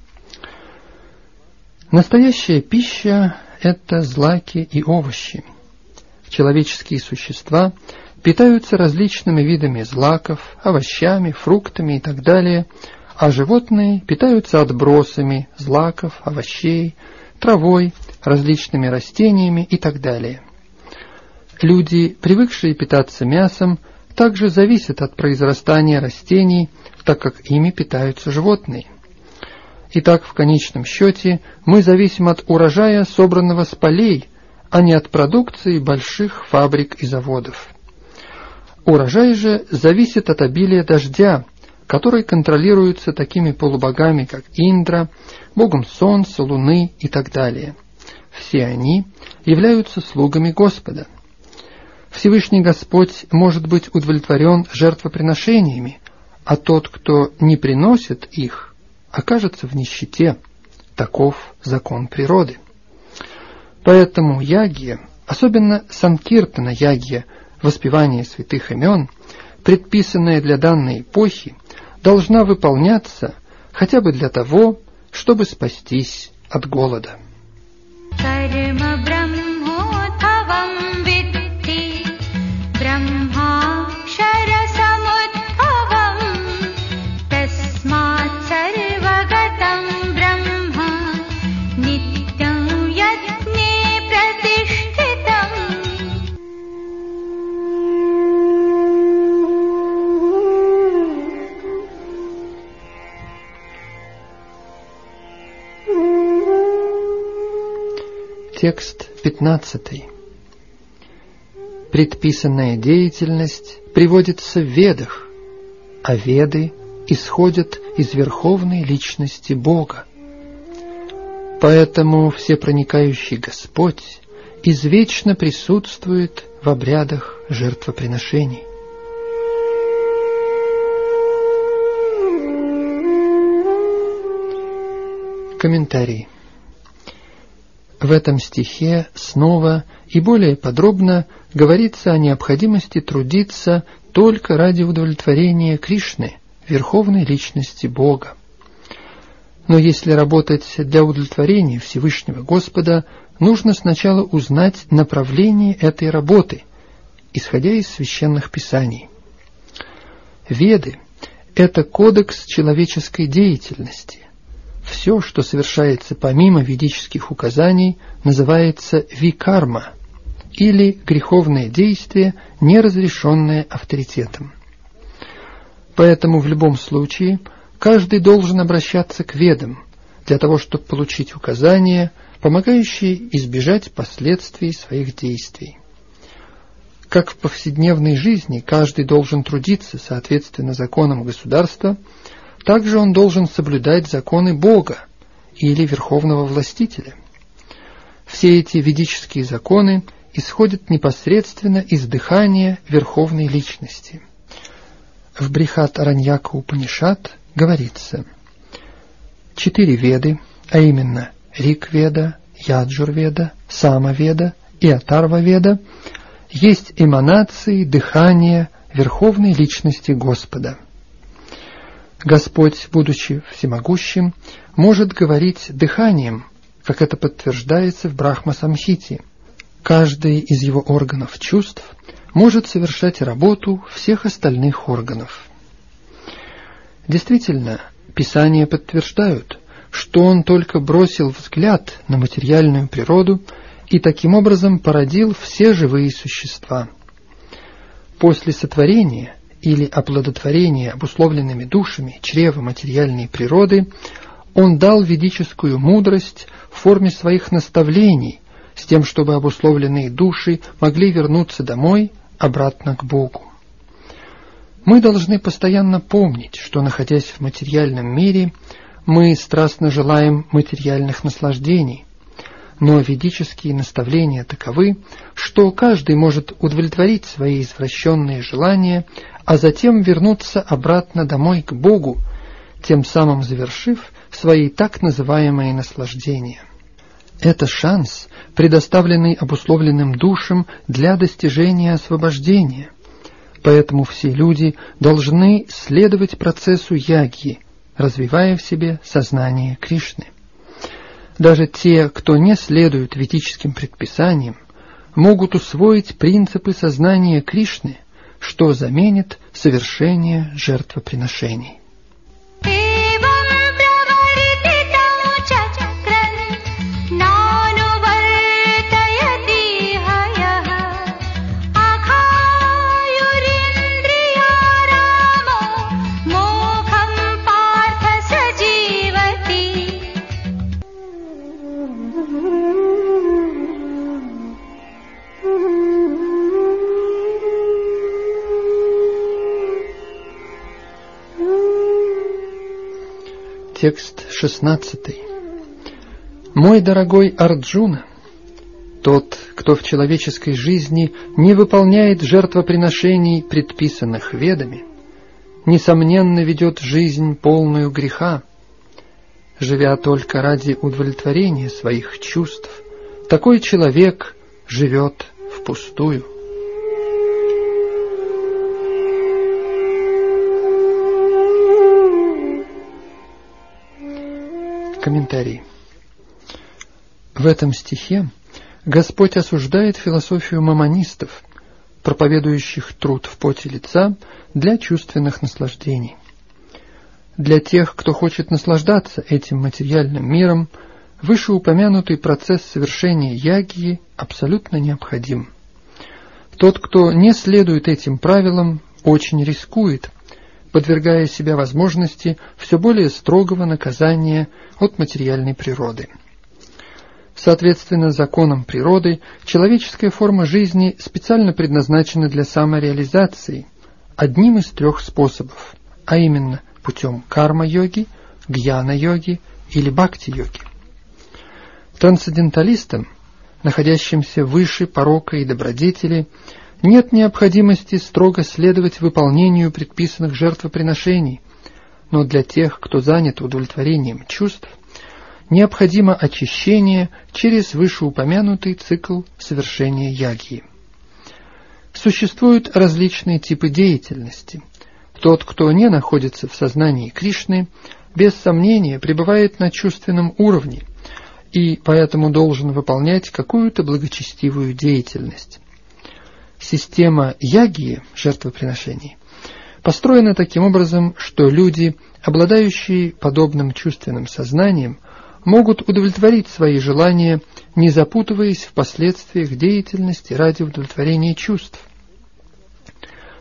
Настоящая пища – это злаки и овощи. Человеческие существа питаются различными видами злаков, овощами, фруктами и так далее, а животные питаются отбросами злаков, овощей, травой, различными растениями и так далее. Люди, привыкшие питаться мясом, также зависят от произрастания растений, так как ими питаются животные. Итак, в конечном счете, мы зависим от урожая, собранного с полей, а не от продукции больших фабрик и заводов. Урожай же зависит от обилия дождя, который контролируется такими полубогами, как Индра, богом солнца, луны и так далее. Все они являются слугами Господа. Всевышний Господь может быть удовлетворен жертвоприношениями, а тот, кто не приносит их, окажется в нищете. Таков закон природы. Поэтому ягья, особенно санкиртана ягья, воспевание святых имен, предписанная для данной эпохи, должна выполняться хотя бы для того, чтобы спастись от голода. Текст 15. Предписанная деятельность приводится в Ведах, а Веды исходят из верховной личности Бога. Поэтому всепроникающий Господь извечно присутствует в обрядах жертвоприношений. Комментарий. В этом стихе снова и более подробно говорится о необходимости трудиться только ради удовлетворения Кришны, верховной личности Бога. Но если работать для удовлетворения Всевышнего Господа, нужно сначала узнать направление этой работы, исходя из священных писаний. Веды – это кодекс человеческой деятельности. Все, что совершается помимо ведических указаний, называется викарма, или греховное действие, не разрешенное авторитетом. Поэтому в любом случае каждый должен обращаться к ведам для того, чтобы получить указания, помогающие избежать последствий своих действий. Как в повседневной жизни каждый должен трудиться соответственно законам государства, также он должен соблюдать законы Бога или Верховного Властителя. Все эти ведические законы исходят непосредственно из дыхания Верховной Личности. В Брихат-Араньяка Упанишад говорится: 4 веды, а именно Рик-веда, Яджур-веда, Сама-веда и Атарва-веда, есть эманации дыхания Верховной Личности Господа. Господь, будучи всемогущим, может говорить дыханием, как это подтверждается в Брахма-самхите. Каждый из его органов чувств может совершать работу всех остальных органов. Действительно, Писания подтверждают, что он только бросил взгляд на материальную природу и таким образом породил все живые существа. После сотворения или оплодотворения обусловленными душами чрева материальной природы он дал ведическую мудрость в форме своих наставлений, с тем, чтобы обусловленные души могли вернуться домой, обратно к Богу. Мы должны постоянно помнить, что, находясь в материальном мире, мы страстно желаем материальных наслаждений, но ведические наставления таковы, что каждый может удовлетворить свои извращенные желания, а затем вернуться обратно домой к Богу, тем самым завершив свои так называемые наслаждения. Это шанс, предоставленный обусловленным душам для достижения освобождения. Поэтому все люди должны следовать процессу ягьи, развивая в себе сознание Кришны. Даже те, кто не следует ведическим предписаниям, могут усвоить принципы сознания Кришны, что заменит совершение жертвоприношений. Текст 16. «Мой дорогой Арджуна, тот, кто в человеческой жизни не выполняет жертвоприношений, предписанных ведами, несомненно ведет жизнь полную греха. Живя только ради удовлетворения своих чувств, такой человек живет впустую». Комментарий. В этом стихе Господь осуждает философию мамонистов, проповедующих труд в поте лица для чувственных наслаждений. Для тех, кто хочет наслаждаться этим материальным миром, вышеупомянутый процесс совершения ягьи абсолютно необходим. Тот, кто не следует этим правилам, очень рискует, подвергая себя возможности все более строгого наказания от материальной природы. Соответственно законам природы, человеческая форма жизни специально предназначена для самореализации одним из 3 способов, а именно путем карма-йоги, гьяна-йоги или бхакти-йоги. Трансценденталистам, находящимся выше порока и добродетели, нет необходимости строго следовать выполнению предписанных жертвоприношений, но для тех, кто занят удовлетворением чувств, необходимо очищение через вышеупомянутый цикл совершения ягьи. Существуют различные типы деятельности. Тот, кто не находится в сознании Кришны, без сомнения пребывает на чувственном уровне и поэтому должен выполнять какую-то благочестивую деятельность. Система ягьи, жертвоприношений, построена таким образом, что люди, обладающие подобным чувственным сознанием, могут удовлетворить свои желания, не запутываясь в последствиях деятельности ради удовлетворения чувств.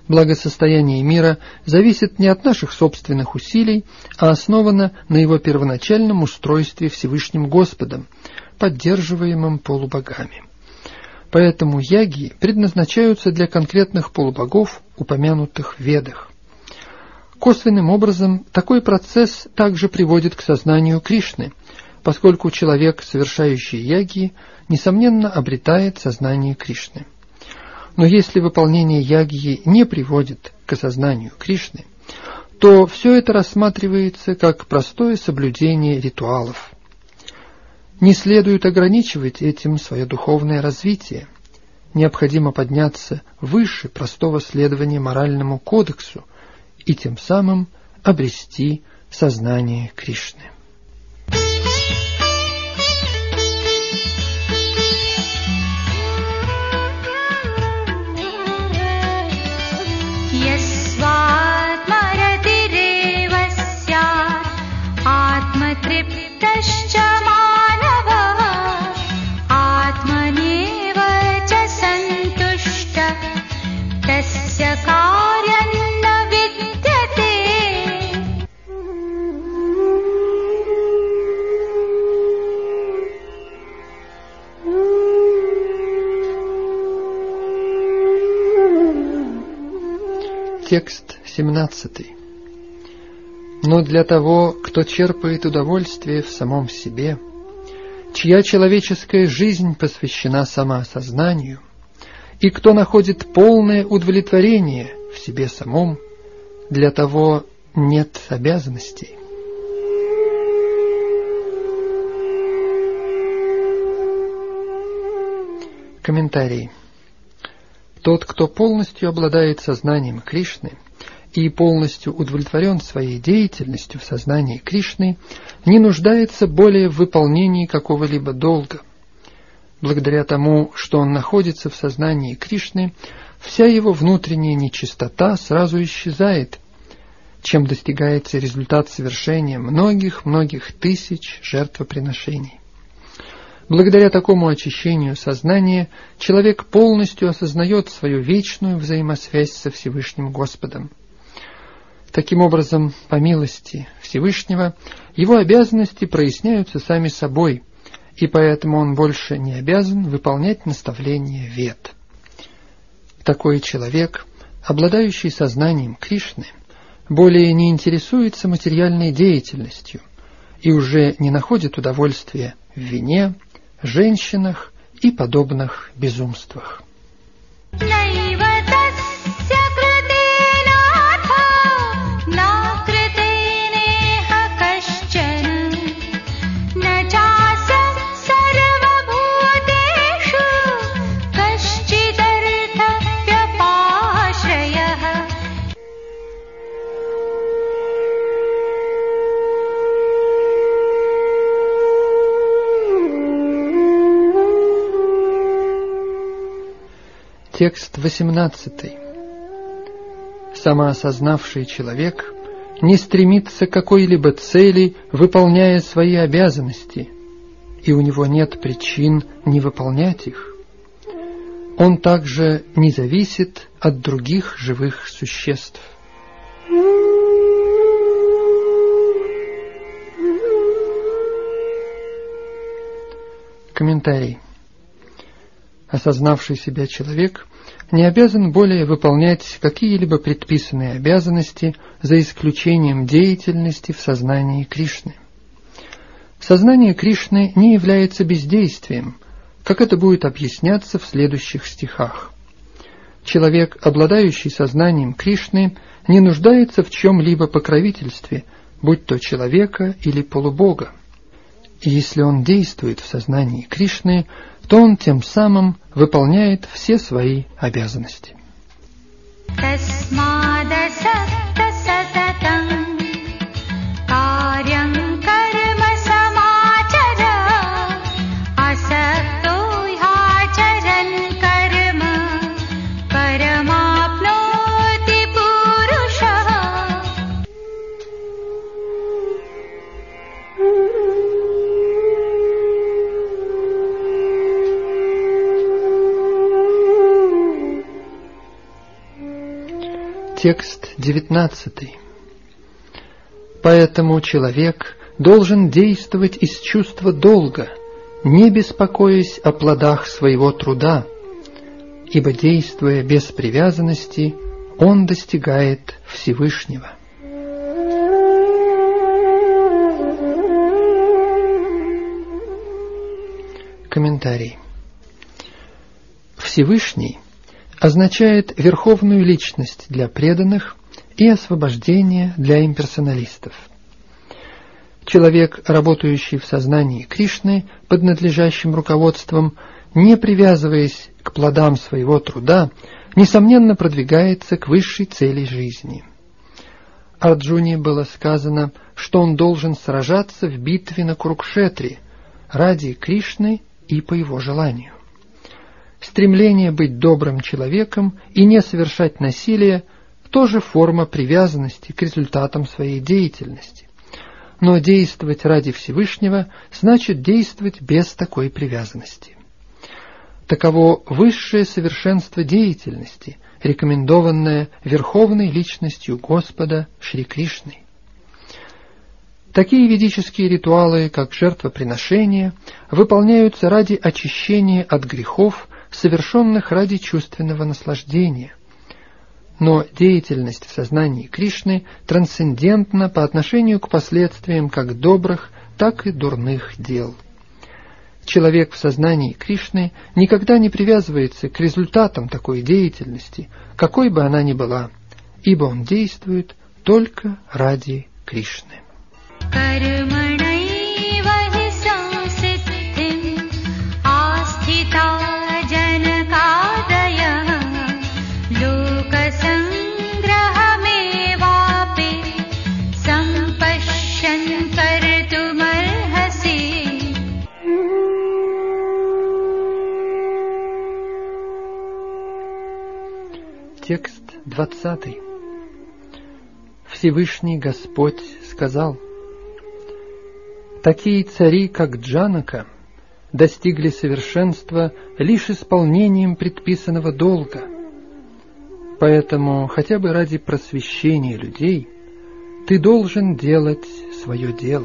Благосостояние мира зависит не от наших собственных усилий, а основано на его первоначальном устройстве Всевышним Господом, поддерживаемом полубогами. Поэтому яги предназначаются для конкретных полубогов, упомянутых в Ведах. Косвенным образом такой процесс также приводит к сознанию Кришны, поскольку человек, совершающий яги, несомненно обретает сознание Кришны. Но если выполнение ягьи не приводит к осознанию Кришны, то все это рассматривается как простое соблюдение ритуалов. Не следует ограничивать этим свое духовное развитие. Необходимо подняться выше простого следования моральному кодексу и тем самым обрести сознание Кришны. Текст 17. Но для того, кто черпает удовольствие в самом себе, чья человеческая жизнь посвящена самоосознанию, и кто находит полное удовлетворение в себе самом, для того нет обязанностей. Комментарий. Тот, кто полностью обладает сознанием Кришны и полностью удовлетворен своей деятельностью в сознании Кришны, не нуждается более в выполнении какого-либо долга. Благодаря тому, что он находится в сознании Кришны, вся его внутренняя нечистота сразу исчезает, чем достигается результат совершения многих тысяч жертвоприношений. Благодаря такому очищению сознания человек полностью осознает свою вечную взаимосвязь со Всевышним Господом. Таким образом, по милости Всевышнего, его обязанности проясняются сами собой, и поэтому он больше не обязан выполнять наставления Вед. Такой человек, обладающий сознанием Кришны, более не интересуется материальной деятельностью и уже не находит удовольствия в вине, женщинах и подобных безумствах. Текст 18. Самоосознавший человек не стремится к какой-либо цели, выполняя свои обязанности, и у него нет причин не выполнять их. Он также не зависит от других живых существ. Комментарий. Осознавший себя человек не обязан более выполнять какие-либо предписанные обязанности за исключением деятельности в сознании Кришны. Сознание Кришны не является бездействием, как это будет объясняться в следующих стихах. Человек, обладающий сознанием Кришны, не нуждается в чем-либо покровительстве, будь то человека или полубога. И если он действует в сознании Кришны, то он тем самым выполняет все свои обязанности. Текст 19. Поэтому человек должен действовать из чувства долга, не беспокоясь о плодах своего труда, ибо, действуя без привязанности, он достигает Всевышнего. Комментарий. Всевышний означает верховную личность для преданных и освобождение для имперсоналистов. Человек, работающий в сознании Кришны под надлежащим руководством, не привязываясь к плодам своего труда, несомненно продвигается к высшей цели жизни. Арджуне было сказано, что он должен сражаться в битве на Курукшетре ради Кришны и по его желанию. Стремление быть добрым человеком и не совершать насилие тоже форма привязанности к результатам своей деятельности. Но действовать ради Всевышнего значит действовать без такой привязанности. Таково высшее совершенство деятельности, рекомендованное Верховной Личностью Господа Шри Кришной. Такие ведические ритуалы, как жертвоприношение, выполняются ради очищения от грехов, совершенных ради чувственного наслаждения. Но деятельность в сознании Кришны трансцендентна по отношению к последствиям как добрых, так и дурных дел. Человек в сознании Кришны никогда не привязывается к результатам такой деятельности, какой бы она ни была, ибо он действует только ради Кришны. Текст 20. Всевышний Господь сказал: «Такие цари, как Джанака, достигли совершенства лишь исполнением предписанного долга. Поэтому, хотя бы ради просвещения людей, ты должен делать свое дело».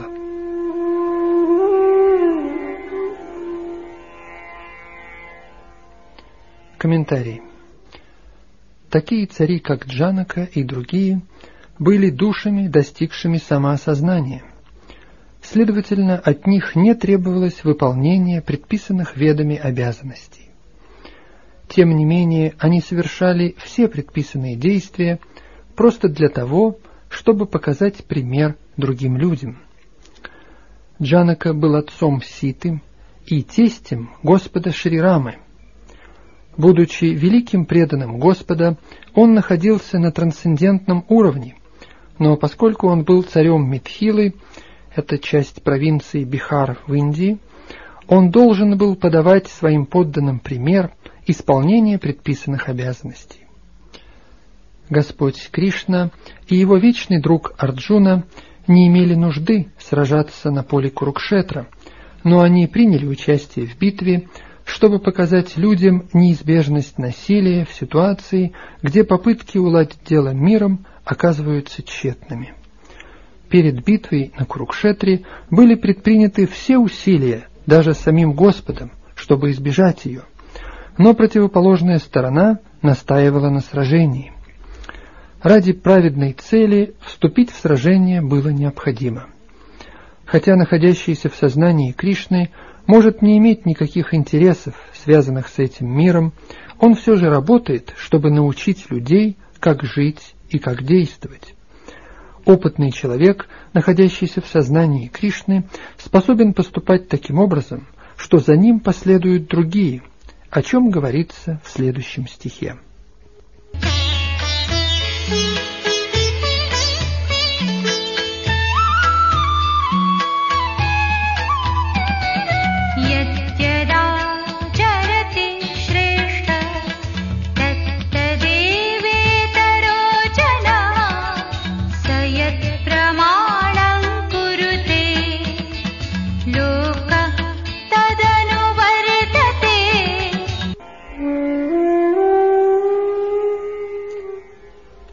Комментарий. Такие цари, как Джанака и другие, были душами, достигшими самоосознания. Следовательно, от них не требовалось выполнение предписанных ведами обязанностей. Тем не менее, они совершали все предписанные действия просто для того, чтобы показать пример другим людям. Джанака был отцом Ситы и тестем Господа Шри Рамы. Будучи великим преданным Господа, он находился на трансцендентном уровне, но поскольку он был царем Митхилы, это часть провинции Бихар в Индии, он должен был подавать своим подданным пример исполнения предписанных обязанностей. Господь Кришна и его вечный друг Арджуна не имели нужды сражаться на поле Курукшетра, но они приняли участие в битве, чтобы показать людям неизбежность насилия в ситуации, где попытки уладить дело миром оказываются тщетными. Перед битвой на Курукшетре были предприняты все усилия, даже самим Господом, чтобы избежать ее, но противоположная сторона настаивала на сражении. Ради праведной цели вступить в сражение было необходимо. Хотя находящийся в сознании Кришны может не иметь никаких интересов, связанных с этим миром, он все же работает, чтобы научить людей, как жить и как действовать. Опытный человек, находящийся в сознании Кришны, способен поступать таким образом, что за ним последуют другие, о чем говорится в следующем стихе.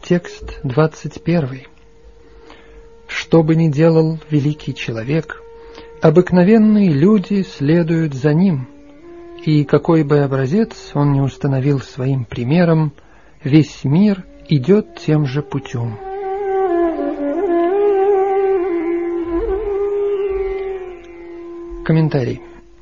Текст 21. Что бы ни делал великий человек, обыкновенные люди следуют за ним, и какой бы образец он ни установил своим примером, весь мир идет тем же путем. Комментарий.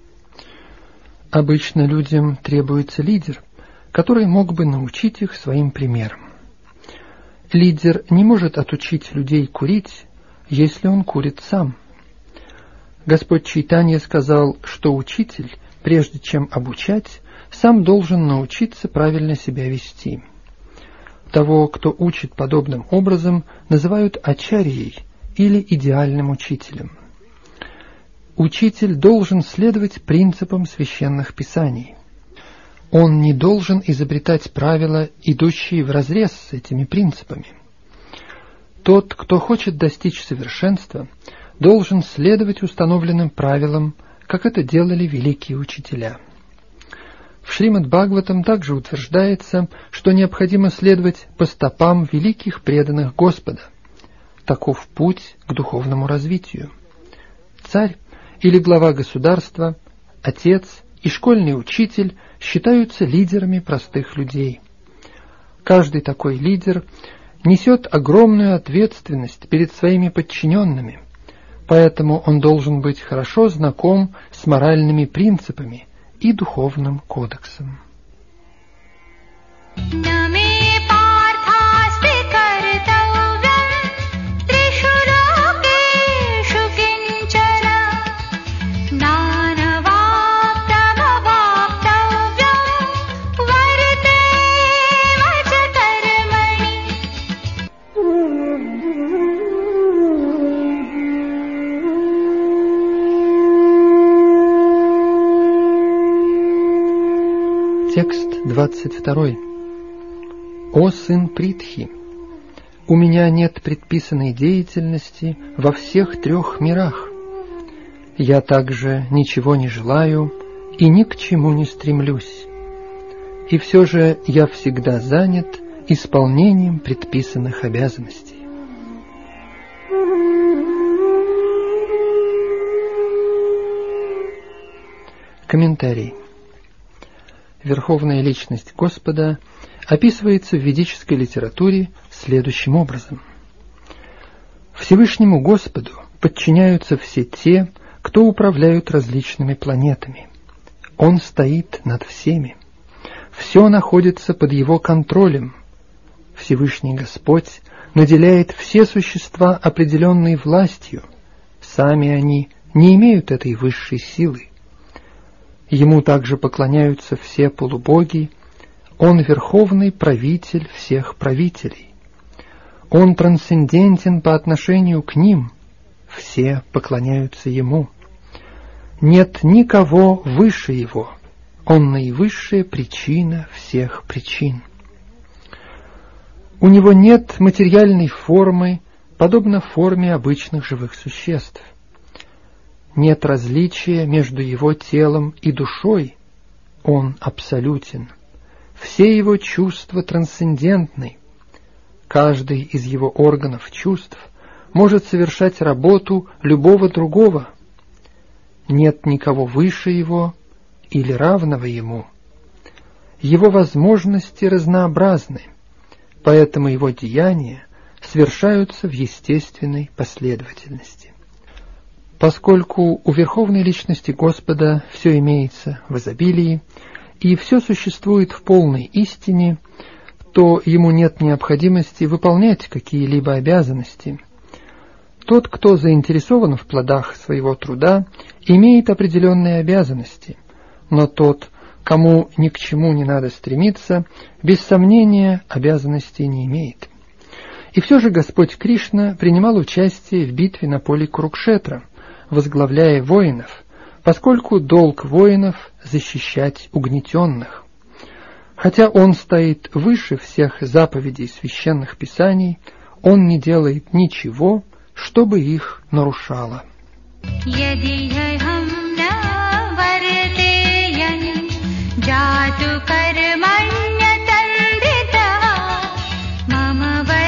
Обычно людям требуется лидер, который мог бы научить их своим примером. Лидер не может отучить людей курить, если он курит сам. Господь Чайтанья сказал, что учитель, прежде чем обучать, сам должен научиться правильно себя вести. Того, кто учит подобным образом, называют ачарьей или идеальным учителем. Учитель должен следовать принципам священных писаний. Он не должен изобретать правила, идущие вразрез с этими принципами. Тот, кто хочет достичь совершенства, должен следовать установленным правилам, как это делали великие учителя. В Шримад-Бхагаватам также утверждается, что необходимо следовать по стопам великих преданных Господа. Таков путь к духовному развитию. Царь или глава государства, отец и школьный учитель считаются лидерами простых людей. Каждый такой лидер несет огромную ответственность перед своими подчиненными, поэтому он должен быть хорошо знаком с моральными принципами и духовным кодексом. Текст 22. «О сын Притхи, у меня нет предписанной деятельности во всех 3 мирах. Я также ничего не желаю и ни к чему не стремлюсь. И все же я всегда занят исполнением предписанных обязанностей». Комментарий. Верховная личность Господа описывается в ведической литературе следующим образом. Всевышнему Господу подчиняются все те, кто управляют различными планетами. Он стоит над всеми. Все находится под его контролем. Всевышний Господь наделяет все существа определенной властью. Сами они не имеют этой высшей силы. Ему также поклоняются все полубоги. Он верховный правитель всех правителей. Он трансцендентен по отношению к ним. Все поклоняются ему. Нет никого выше его. Он наивысшая причина всех причин. У него нет материальной формы, подобно форме обычных живых существ. Нет различия между его телом и душой. Он абсолютен. Все его чувства трансцендентны. Каждый из его органов чувств может совершать работу любого другого. Нет никого выше его или равного ему. Его возможности разнообразны, поэтому его деяния совершаются в естественной последовательности. Поскольку у Верховной Личности Господа все имеется в изобилии и все существует в полной истине, то ему нет необходимости выполнять какие-либо обязанности. Тот, кто заинтересован в плодах своего труда, имеет определенные обязанности, но тот, кому ни к чему не надо стремиться, без сомнения обязанностей не имеет. И все же Господь Кришна принимал участие в битве на поле Курукшетра, возглавляя воинов, поскольку долг воинов – защищать угнетенных. Хотя он стоит выше всех заповедей священных писаний, он не делает ничего, чтобы их нарушало. जातु कर्मण्य तन्त्रितः मम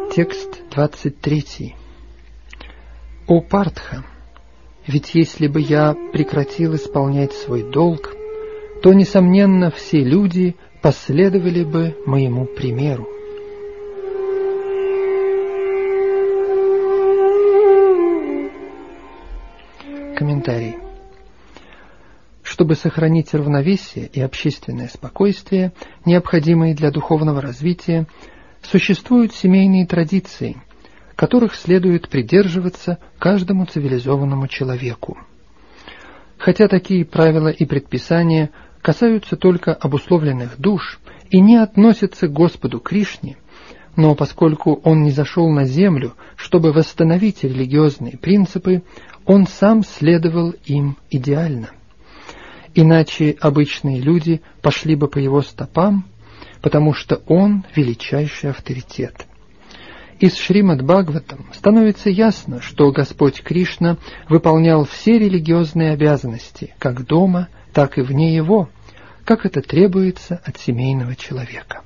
Текст 23. О Партха! Ведь если бы я прекратил исполнять свой долг, то, несомненно, все люди последовали бы моему примеру. Комментарий. Чтобы сохранить равновесие и общественное спокойствие, необходимые для духовного развития, существуют семейные традиции, которых следует придерживаться каждому цивилизованному человеку. Хотя такие правила и предписания касаются только обусловленных душ и не относятся к Господу Кришне, но поскольку Он не зашел на землю, чтобы восстановить религиозные принципы, Он сам следовал им идеально. Иначе обычные люди пошли бы по Его стопам, потому что Он величайший авторитет. Из Шримад-Бхагаватам становится ясно, что Господь Кришна выполнял все религиозные обязанности, как дома, так и вне его, как это требуется от семейного человека.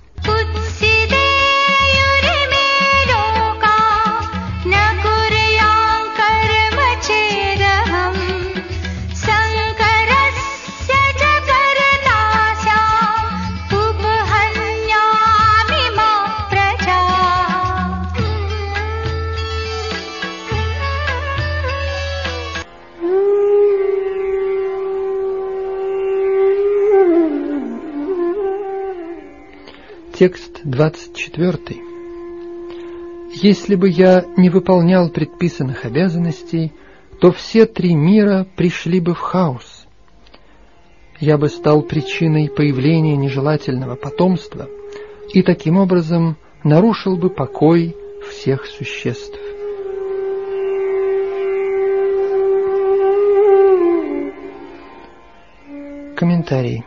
Текст 24. Если бы я не выполнял предписанных обязанностей, то все три мира пришли бы в хаос. Я бы стал причиной появления нежелательного потомства и таким образом нарушил бы покой всех существ. Комментарий.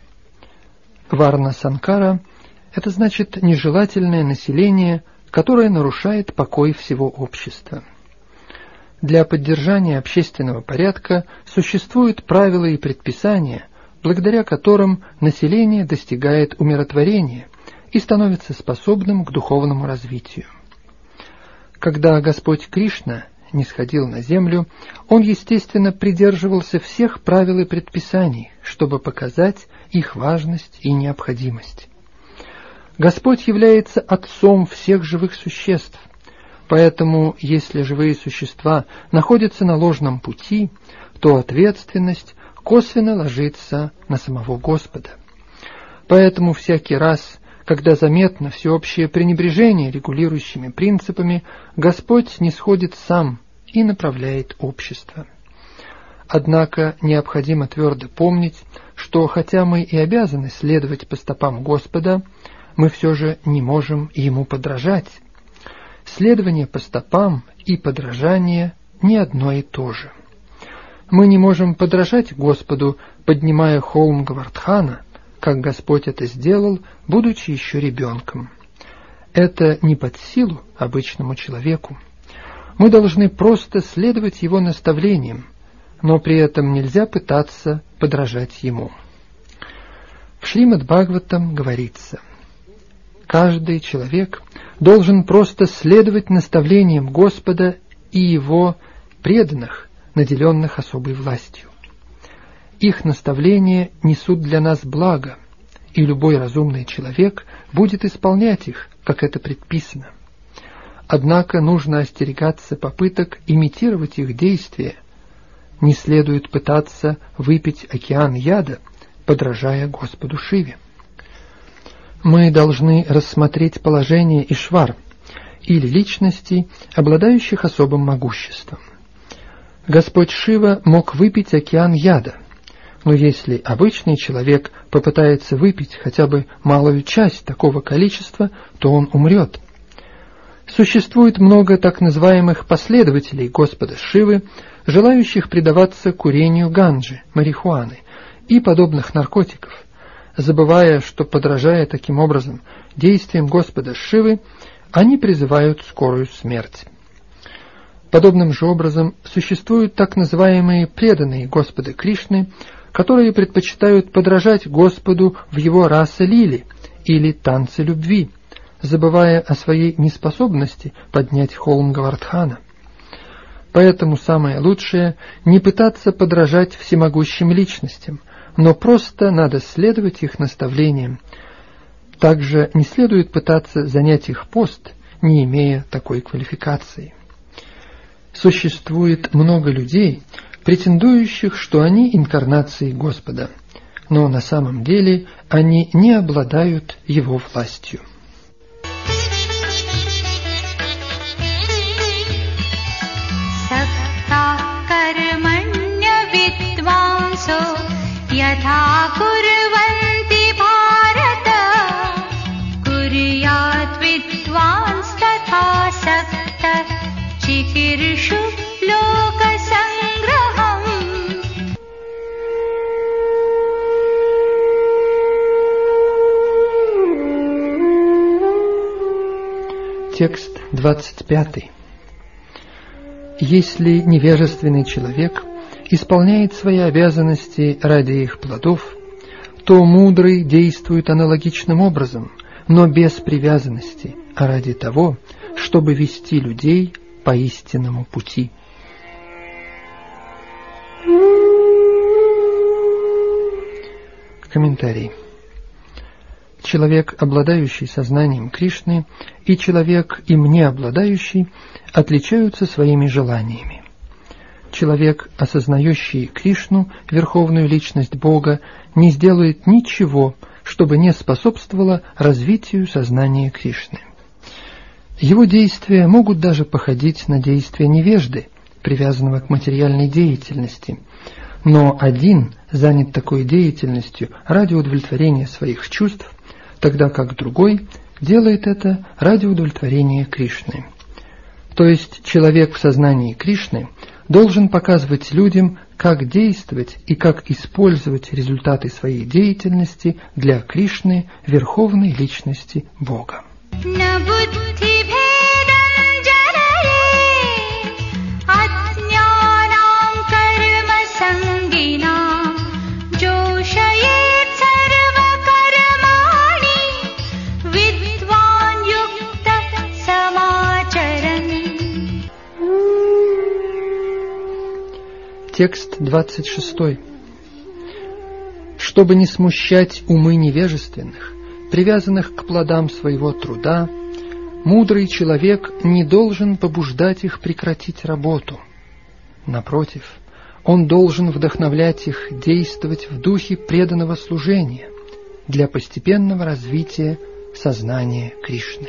Варна Санкара – это значит нежелательное население, которое нарушает покой всего общества. Для поддержания общественного порядка существуют правила и предписания, благодаря которым население достигает умиротворения и становится способным к духовному развитию. Когда Господь Кришна нисходил на землю, Он, естественно, придерживался всех правил и предписаний, чтобы показать их важность и необходимость. Господь является Отцом всех живых существ, поэтому, если живые существа находятся на ложном пути, то ответственность косвенно ложится на самого Господа. Поэтому всякий раз, когда заметно всеобщее пренебрежение регулирующими принципами, Господь нисходит сам и направляет общество. Однако необходимо твердо помнить, что хотя мы и обязаны следовать по стопам Господа, мы все же не можем ему подражать. Следование по стопам и подражание не одно и то же. Мы не можем подражать Господу, поднимая холм Говардхана, как Господь это сделал, будучи еще ребенком. Это не под силу обычному человеку. Мы должны просто следовать его наставлениям, но при этом нельзя пытаться подражать ему. В Шримад-Бхагаватам говорится: каждый человек должен просто следовать наставлениям Господа и Его преданных, наделенных особой властью. Их наставления несут для нас благо, и любой разумный человек будет исполнять их, как это предписано. Однако нужно остерегаться попыток имитировать их действия. Не следует пытаться выпить океан яда, подражая Господу Шиве. Мы должны рассмотреть положение Ишвар, или личностей, обладающих особым могуществом. Господь Шива мог выпить океан яда, но если обычный человек попытается выпить хотя бы малую часть такого количества, то он умрет. Существует много так называемых последователей Господа Шивы, желающих предаваться курению ганджи, марихуаны и подобных наркотиков, забывая, что, подражая таким образом действиям Господа Шивы, они призывают скорую смерть. Подобным же образом существуют так называемые преданные Господа Кришны, которые предпочитают подражать Господу в его раса-лили или танце любви, забывая о своей неспособности поднять холм Говардхана. Поэтому самое лучшее — не пытаться подражать всемогущим личностям, но просто надо следовать их наставлениям. Также не следует пытаться занять их пост, не имея такой квалификации. Существует много людей, претендующих, что они инкарнации Господа, но на самом деле они не обладают Его властью. Текст 25. Если невежественный человек исполняет свои обязанности ради их плодов, то мудрый действует аналогичным образом, но без привязанности, а ради того, чтобы вести людей по истинному пути. Комментарий. Человек, обладающий сознанием Кришны, и человек, им не обладающий, отличаются своими желаниями. Человек, осознающий Кришну, Верховную Личность Бога, не сделает ничего, чтобы не способствовало развитию сознания Кришны. Его действия могут даже походить на действия невежды, привязанного к материальной деятельности, но один занят такой деятельностью ради удовлетворения своих чувств, тогда как другой делает это ради удовлетворения Кришны. То есть человек в сознании Кришны должен показывать людям, как действовать и как использовать результаты своей деятельности для Кришны, Верховной Личности Бога. Текст 26. Чтобы не смущать умы невежественных, привязанных к плодам своего труда, мудрый человек не должен побуждать их прекратить работу. Напротив, он должен вдохновлять их действовать в духе преданного служения для постепенного развития сознания Кришны.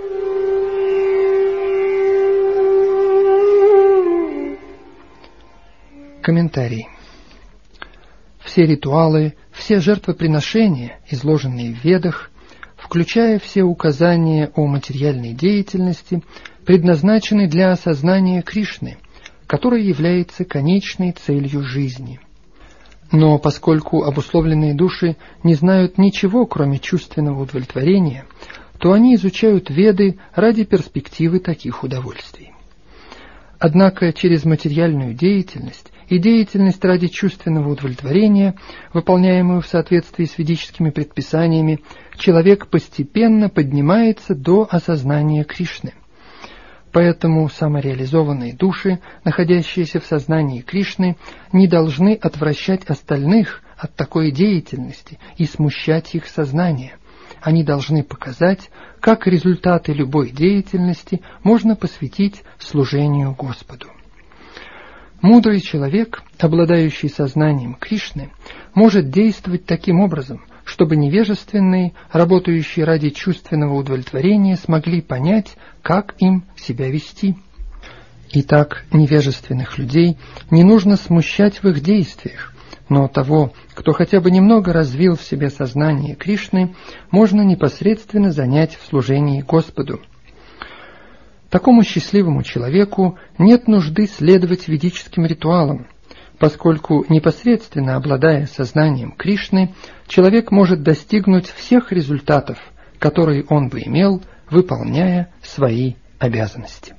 Комментарий. Все ритуалы, все жертвоприношения, изложенные в Ведах, включая все указания о материальной деятельности, предназначены для осознания Кришны, который является конечной целью жизни. Но поскольку обусловленные души не знают ничего, кроме чувственного удовлетворения, то они изучают Веды ради перспективы таких удовольствий. Однако через материальную деятельность и деятельность ради чувственного удовлетворения, выполняемую в соответствии с ведическими предписаниями, человек постепенно поднимается до осознания Кришны. Поэтому самореализованные души, находящиеся в сознании Кришны, не должны отвращать остальных от такой деятельности и смущать их сознание. Они должны показать, как результаты любой деятельности можно посвятить служению Господу. Мудрый человек, обладающий сознанием Кришны, может действовать таким образом, чтобы невежественные, работающие ради чувственного удовлетворения, смогли понять, как им себя вести. Итак, невежественных людей не нужно смущать в их действиях, но того, кто хотя бы немного развил в себе сознание Кришны, можно непосредственно занять в служении Господу. Такому счастливому человеку нет нужды следовать ведическим ритуалам, поскольку, непосредственно обладая сознанием Кришны, человек может достигнуть всех результатов, которые он бы имел, выполняя свои обязанности.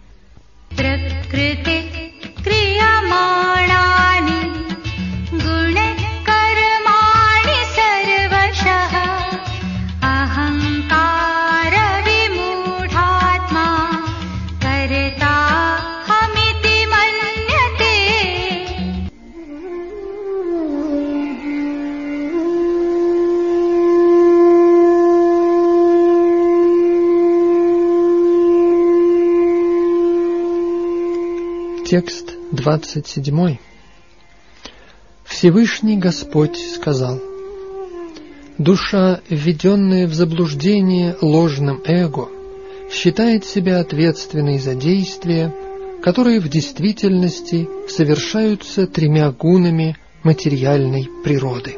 Текст 27. Всевышний Господь сказал: душа, введенная в заблуждение ложным эго, считает себя ответственной за действия, которые в действительности совершаются тремя гунами материальной природы.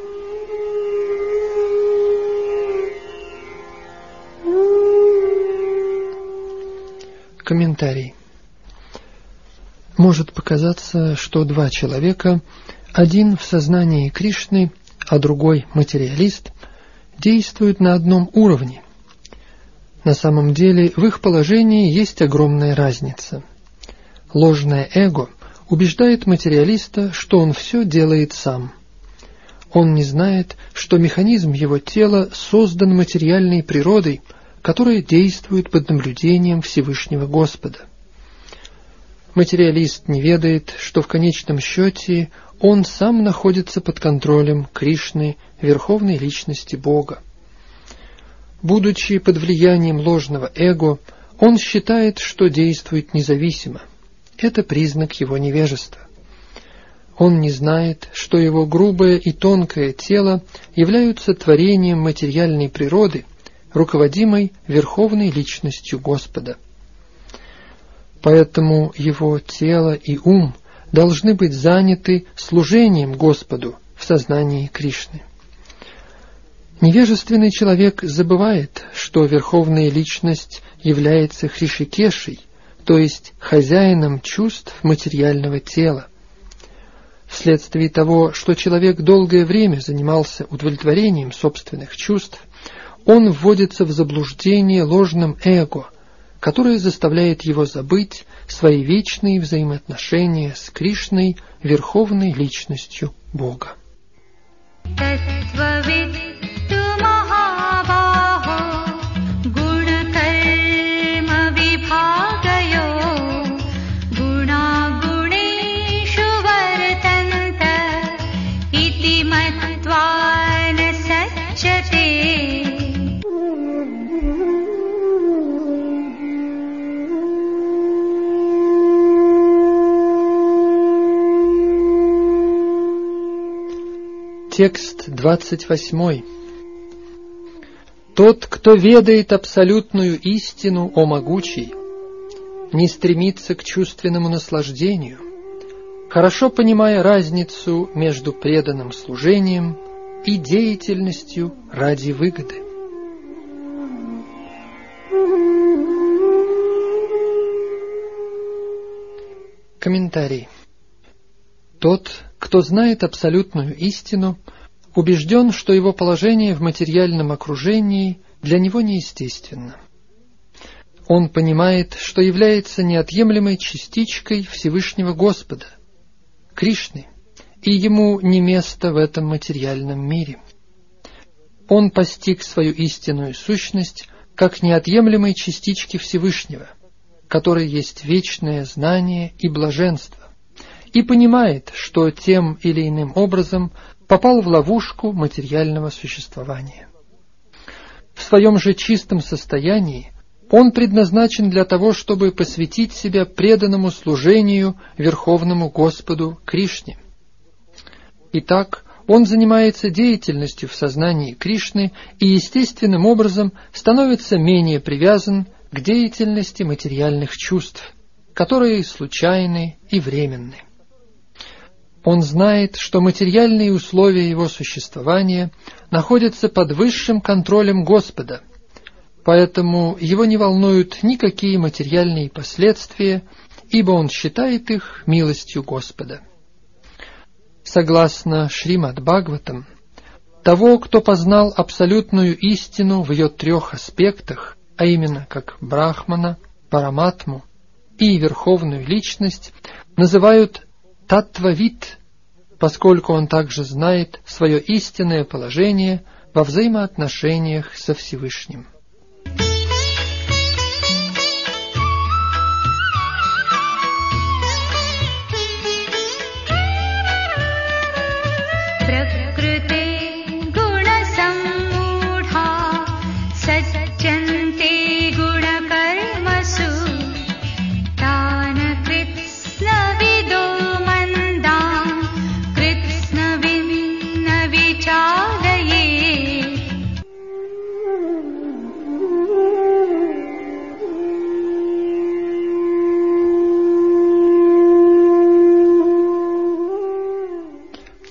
Комментарий. Может показаться, что два человека, один в сознании Кришны, а другой материалист, действуют на одном уровне. На самом деле в их положении есть огромная разница. Ложное эго убеждает материалиста, что он все делает сам. Он не знает, что механизм его тела создан материальной природой, которая действует под наблюдением Всевышнего Господа. Материалист не ведает, что в конечном счете он сам находится под контролем Кришны, Верховной Личности Бога. Будучи под влиянием ложного эго, он считает, что действует независимо. Это признак его невежества. Он не знает, что его грубое и тонкое тело являются творением материальной природы, руководимой Верховной Личностью Господа. Поэтому его тело и ум должны быть заняты служением Господу в сознании Кришны. Невежественный человек забывает, что Верховная Личность является Хришикешей, то есть хозяином чувств материального тела. Вследствие того, что человек долгое время занимался удовлетворением собственных чувств, он вводится в заблуждение ложным эго, которое заставляет его забыть свои вечные взаимоотношения с Кришной, Верховной Личностью Бога. Текст 28. Тот, кто ведает абсолютную истину, о могучий, не стремится к чувственному наслаждению, хорошо понимая разницу между преданным служением и деятельностью ради выгоды. Комментарий. Тот, кто знает абсолютную истину, убежден, что его положение в материальном окружении для него неестественно. Он понимает, что является неотъемлемой частичкой Всевышнего Господа, Кришны, и ему не место в этом материальном мире. Он постиг свою истинную сущность как неотъемлемой частички Всевышнего, которой есть вечное знание и блаженство, и понимает, что тем или иным образом попал в ловушку материального существования. В своем же чистом состоянии он предназначен для того, чтобы посвятить себя преданному служению Верховному Господу Кришне. Итак, он занимается деятельностью в сознании Кришны и естественным образом становится менее привязан к деятельности материальных чувств, которые случайны и временны. Он знает, что материальные условия его существования находятся под высшим контролем Господа, поэтому его не волнуют никакие материальные последствия, ибо он считает их милостью Господа. Согласно Шримад-Бхагаватам, того, кто познал абсолютную истину в ее трех аспектах, а именно как Брахмана, Параматму и Верховную Личность, называют Таттвавид, поскольку он также знает свое истинное положение во взаимоотношениях со Всевышним. Navy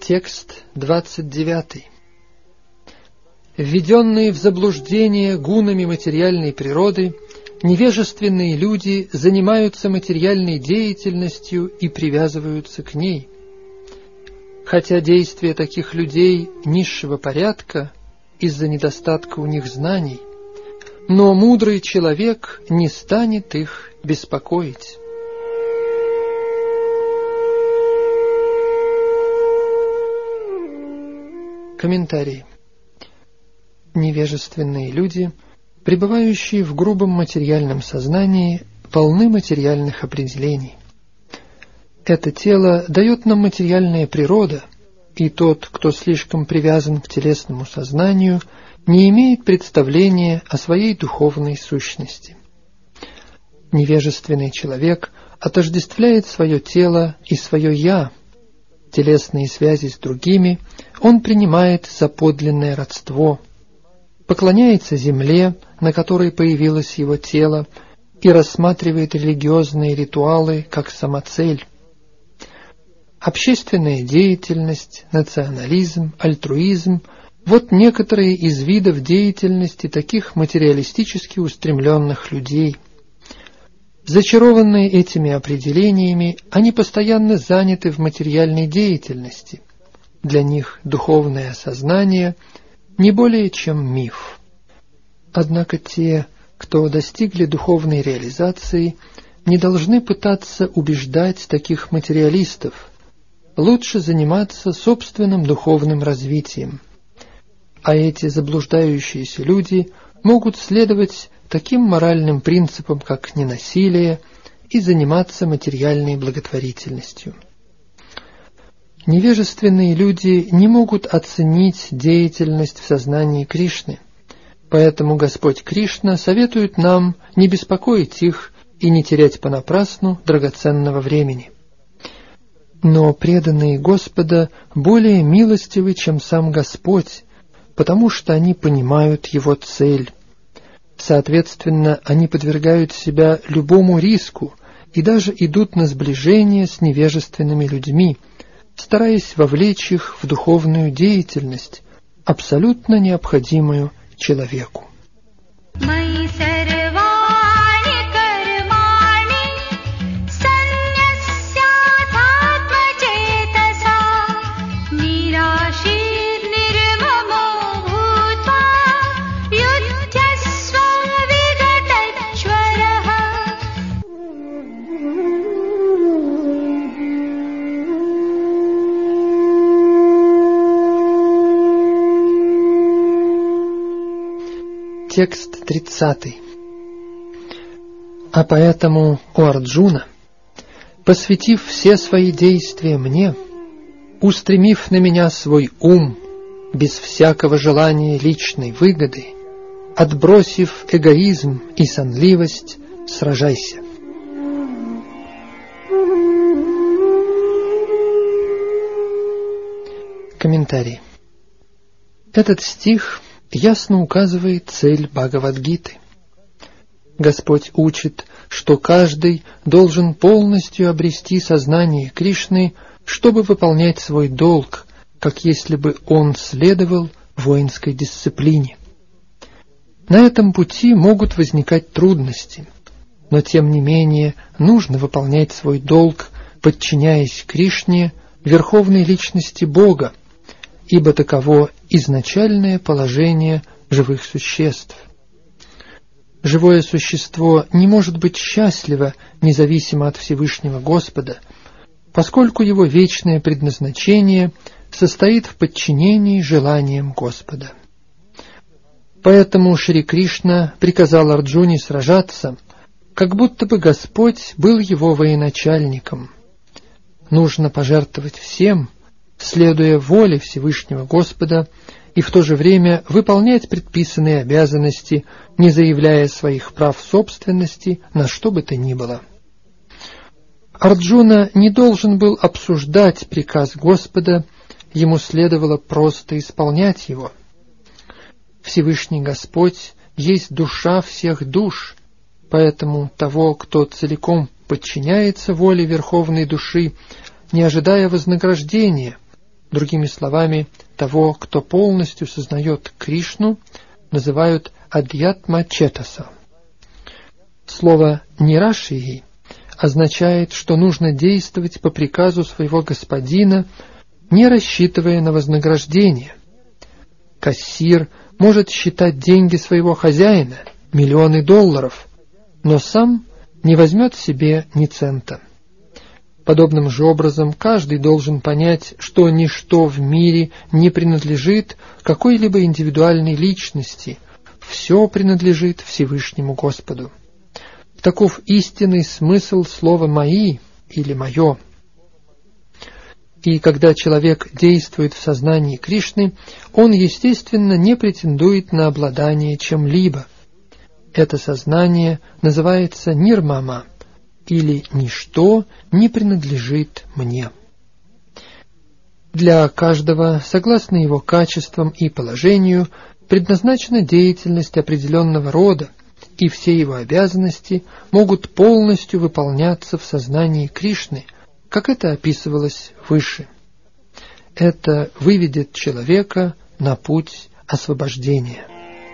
Текст 29. Введенные в заблуждение гунами материальной природы, невежественные люди занимаются материальной деятельностью и привязываются к ней. Хотя действия таких людей низшего порядка из-за недостатка у них знаний, но мудрый человек не станет их беспокоить. Комментарий. Невежественные люди, пребывающие в грубом материальном сознании, полны материальных определений. Это тело дает нам материальная природа, и тот, кто слишком привязан к телесному сознанию, не имеет представления о своей духовной сущности. Невежественный человек отождествляет свое тело и свое «я». Телесные связи с другими он принимает за подлинное родство, поклоняется земле, на которой появилось его тело, и рассматривает религиозные ритуалы как самоцель. Общественная деятельность, национализм, альтруизм – вот некоторые из видов деятельности таких материалистически устремленных людей. Зачарованные этими определениями, они постоянно заняты в материальной деятельности. Для них духовное сознание не более чем миф. Однако те, кто достигли духовной реализации, не должны пытаться убеждать таких материалистов. Лучше заниматься собственным духовным развитием. А эти заблуждающиеся люди могут следовать таким моральным принципам, как ненасилие, и заниматься материальной благотворительностью. Невежественные люди не могут оценить деятельность в сознании Кришны, поэтому Господь Кришна советует нам не беспокоить их и не терять понапрасну драгоценного времени. Но преданные Господа более милостивы, чем сам Господь, потому что они понимают Его цель. Соответственно, они подвергают себя любому риску и даже идут на сближение с невежественными людьми, стараясь вовлечь их в духовную деятельность, абсолютно необходимую человеку. Текст 30. А поэтому, о Арджуна, посвятив все свои действия мне, устремив на меня свой ум, без всякого желания личной выгоды, отбросив эгоизм и сонливость, сражайся. Комментарий. Этот стих ясно указывает цель Бхагавад-гиты. Господь учит, что каждый должен полностью обрести сознание Кришны, чтобы выполнять свой долг, как если бы он следовал воинской дисциплине. На этом пути могут возникать трудности, но тем не менее нужно выполнять свой долг, подчиняясь Кришне, верховной личности Бога, ибо таково изначальное положение живых существ. Живое существо не может быть счастливо независимо от Всевышнего Господа, поскольку его вечное предназначение состоит в подчинении желаниям Господа. Поэтому Шри Кришна приказал Арджуне сражаться, как будто бы Господь был его военачальником. Нужно пожертвовать всем, следуя воле Всевышнего Господа, и в то же время выполнять предписанные обязанности, не заявляя своих прав собственности на что бы то ни было. Арджуна не должен был обсуждать приказ Господа, ему следовало просто исполнять его. Всевышний Господь есть душа всех душ, поэтому того, кто целиком подчиняется воле Верховной Души, не ожидая вознаграждения, Другими словами, того, кто полностью сознает Кришну, называют адьятма четаса. Слово «нирашии» означает, что нужно действовать по приказу своего господина, не рассчитывая на вознаграждение. Кассир может считать деньги своего хозяина, миллионы долларов, но сам не возьмет себе ни цента. Подобным же образом каждый должен понять, что ничто в мире не принадлежит какой-либо индивидуальной личности, все принадлежит Всевышнему Господу. Таков истинный смысл слова «мои» или «моё». И когда человек действует в сознании Кришны, он, естественно, не претендует на обладание чем-либо. Это сознание называется нирмама, или «ничто не принадлежит мне». Для каждого, согласно его качествам и положению, предназначена деятельность определенного рода, и все его обязанности могут полностью выполняться в сознании Кришны, как это описывалось выше. Это выведет человека на путь освобождения.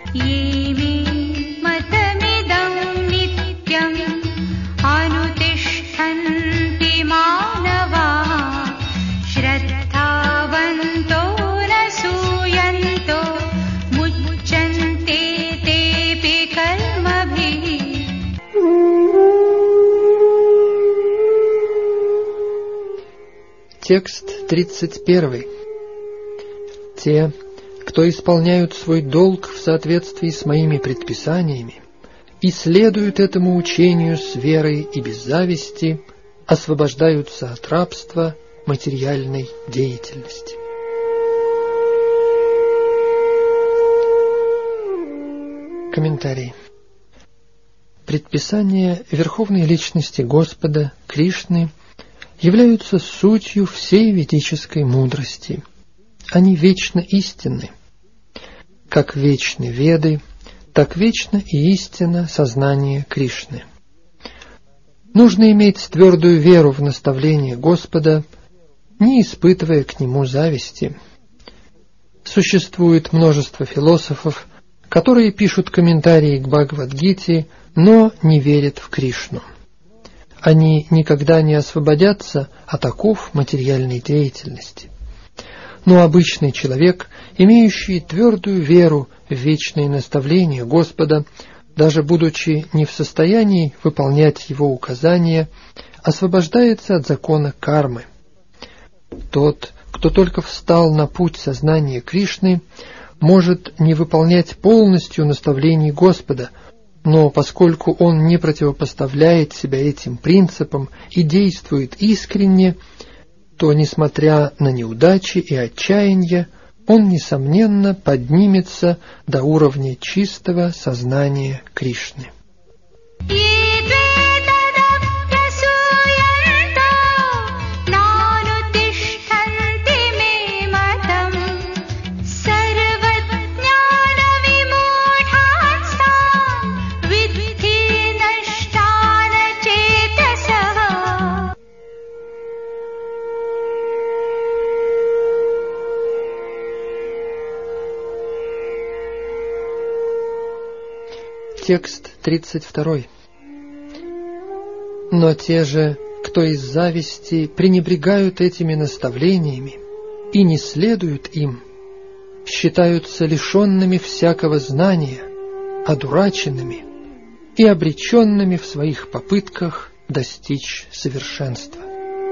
Текст 31. Те, кто исполняют свой долг в соответствии с моими предписаниями и следуют этому учению с верой и без зависти, освобождаются от рабства материальной деятельности. Комментарий. Предписания Верховной Личности Господа, Кришны, являются сутью всей ведической мудрости. Они вечно истинны. Как вечны Веды, так вечно и истинно сознание Кришны. Нужно иметь твердую веру в наставление Господа, не испытывая к нему зависти. Существует множество философов, которые пишут комментарии к Бхагавад-гите, но не верят в Кришну. Они никогда не освободятся от оков материальной деятельности. Но обычный человек, имеющий твердую веру в вечные наставления Господа, даже будучи не в состоянии выполнять его указания, освобождается от закона кармы. Тот, кто только встал на путь сознания Кришны, может не выполнять полностью наставлений Господа, но поскольку он не противопоставляет себя этим принципам и действует искренне, то, несмотря на неудачи и отчаяние, он, несомненно, поднимется до уровня чистого сознания Кришны. Текст 32. Но те же, кто из зависти пренебрегают этими наставлениями и не следуют им, считаются лишенными всякого знания, одураченными и обреченными в своих попытках достичь совершенства.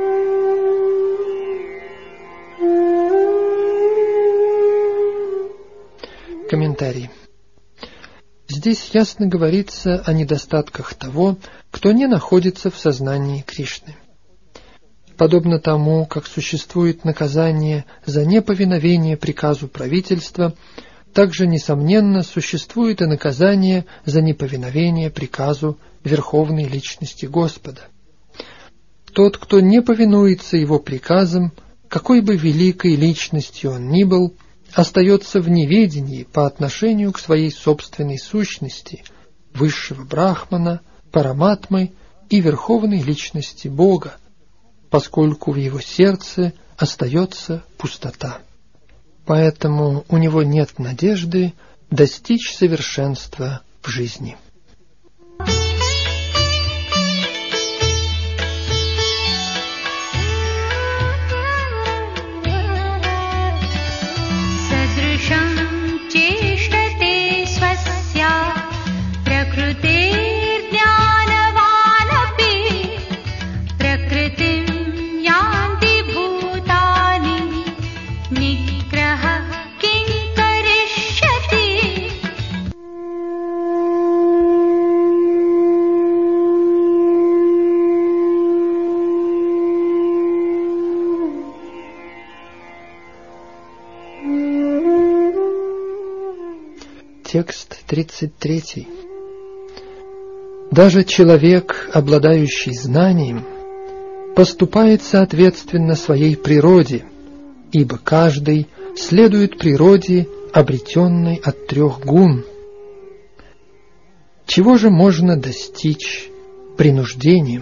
Комментарий. Здесь ясно говорится о недостатках того, кто не находится в сознании Кришны. Подобно тому, как существует наказание за неповиновение приказу правительства, также, несомненно, существует и наказание за неповиновение приказу Верховной Личности Господа. Тот, кто не повинуется его приказам, какой бы великой личностью он ни был, остается в неведении по отношению к своей собственной сущности, высшего Брахмана, Параматмы и Верховной Личности Бога, поскольку в его сердце остается пустота. Поэтому у него нет надежды достичь совершенства в жизни. Текст 33. Даже человек, обладающий знанием, поступает соответственно своей природе, ибо каждый следует природе, обретенной от 3 гун. Чего же можно достичь принуждением?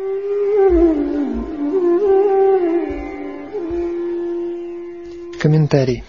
Комментарий.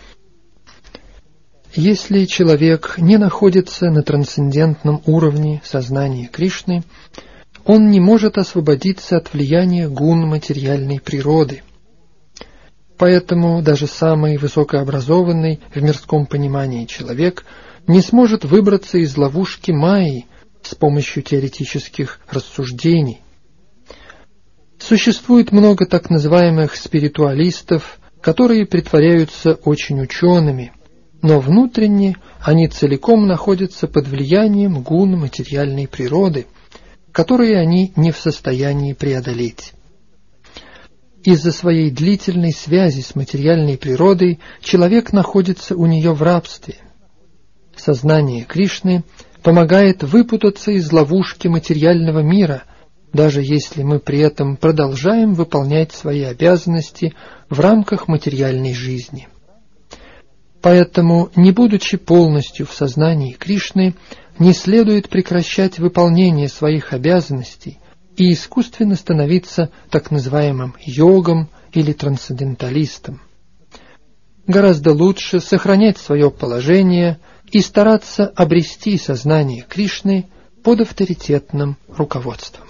Если человек не находится на трансцендентном уровне сознания Кришны, он не может освободиться от влияния гун материальной природы. Поэтому даже самый высокообразованный в мирском понимании человек не сможет выбраться из ловушки майи с помощью теоретических рассуждений. Существует много так называемых спиритуалистов, которые притворяются очень учеными, но внутренне они целиком находятся под влиянием гун материальной природы, которые они не в состоянии преодолеть. Из-за своей длительной связи с материальной природой человек находится у нее в рабстве. Сознание Кришны помогает выпутаться из ловушки материального мира, даже если мы при этом продолжаем выполнять свои обязанности в рамках материальной жизни. Поэтому, не будучи полностью в сознании Кришны, не следует прекращать выполнение своих обязанностей и искусственно становиться так называемым йогом или трансценденталистом. Гораздо лучше сохранять свое положение и стараться обрести сознание Кришны под авторитетным руководством.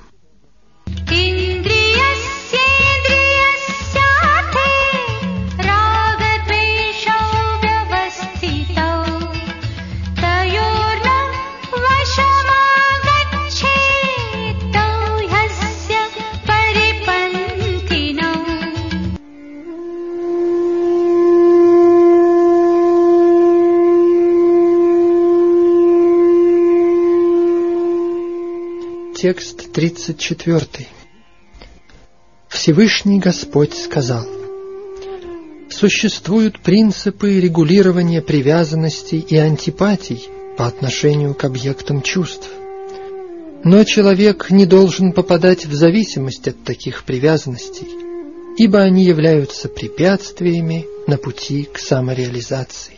Текст 34. Всевышний Господь сказал: существуют принципы регулирования привязанностей и антипатий по отношению к объектам чувств. Но человек не должен попадать в зависимость от таких привязанностей, ибо они являются препятствиями на пути к самореализации.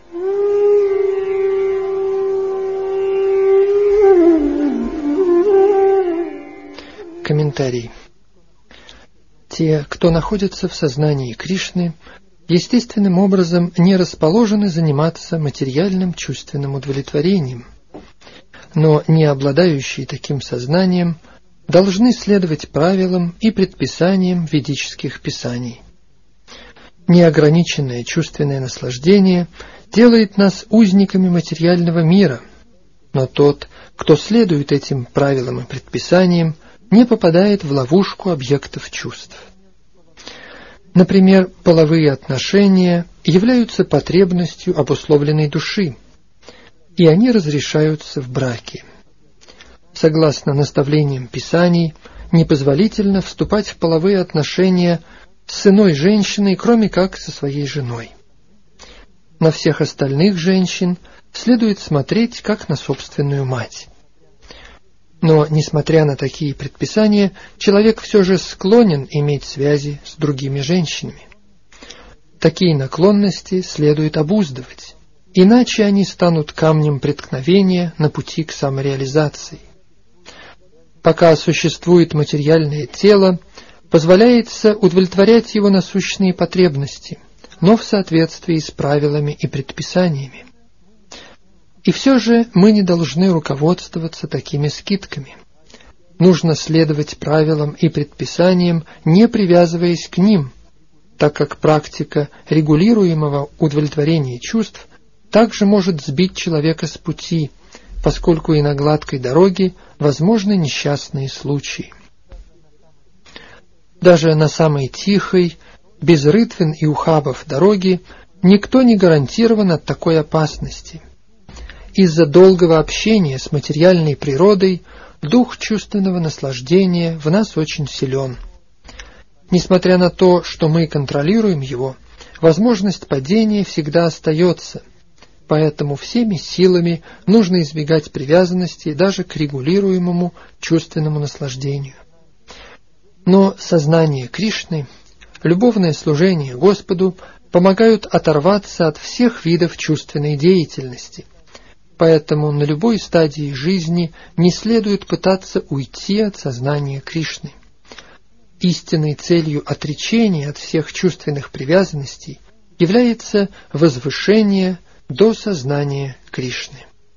Комментарий. Те, кто находится в сознании Кришны, естественным образом не расположены заниматься материальным чувственным удовлетворением, но не обладающие таким сознанием должны следовать правилам и предписаниям ведических писаний. Неограниченное чувственное наслаждение делает нас узниками материального мира, но тот, кто следует этим правилам и предписаниям, не попадает в ловушку объектов чувств. Например, половые отношения являются потребностью обусловленной души, и они разрешаются в браке. Согласно наставлениям Писаний, непозволительно вступать в половые отношения с иной женщиной, кроме как со своей женой. На всех остальных женщин следует смотреть как на собственную мать. Но, несмотря на такие предписания, человек все же склонен иметь связи с другими женщинами. Такие наклонности следует обуздывать, иначе они станут камнем преткновения на пути к самореализации. Пока существует материальное тело, позволяется удовлетворять его насущные потребности, но в соответствии с правилами и предписаниями. И все же мы не должны руководствоваться такими скидками. Нужно следовать правилам и предписаниям, не привязываясь к ним, так как практика регулируемого удовлетворения чувств также может сбить человека с пути, поскольку и на гладкой дороге возможны несчастные случаи. Даже на самой тихой, без рытвин и ухабов дороге никто не гарантирован от такой опасности. Из-за долгого общения с материальной природой дух чувственного наслаждения в нас очень силен. Несмотря на то, что мы контролируем его, возможность падения всегда остается, поэтому всеми силами нужно избегать привязанности даже к регулируемому чувственному наслаждению. Но сознание Кришны, любовное служение Господу помогают оторваться от всех видов чувственной деятельности. Поэтому на любой стадии жизни не следует пытаться уйти от сознания Кришны. Истинной целью отречения от всех чувственных привязанностей является возвышение до сознания Кришны.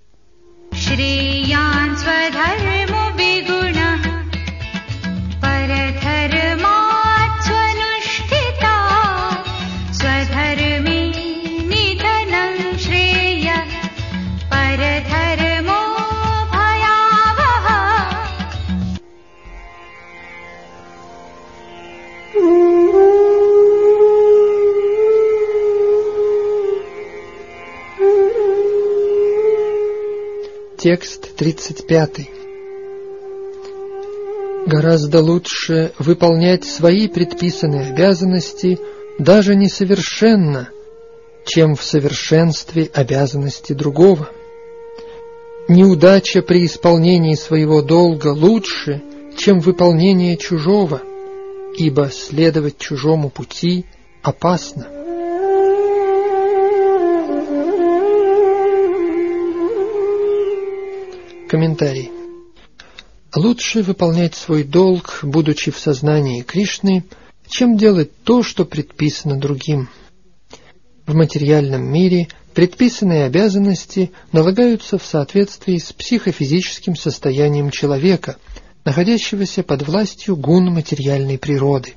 Текст 35. Гораздо лучше выполнять свои предписанные обязанности даже несовершенно, чем в совершенстве обязанности другого. Неудача при исполнении своего долга лучше, чем выполнение чужого, ибо следовать чужому пути опасно. Комментарий. Лучше выполнять свой долг, будучи в сознании Кришны, чем делать то, что предписано другим. В материальном мире предписанные обязанности налагаются в соответствии с психофизическим состоянием человека, находящегося под властью гун материальной природы.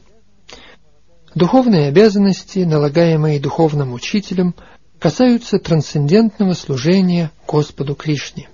Духовные обязанности, налагаемые духовным учителем, касаются трансцендентного служения Господу Кришне.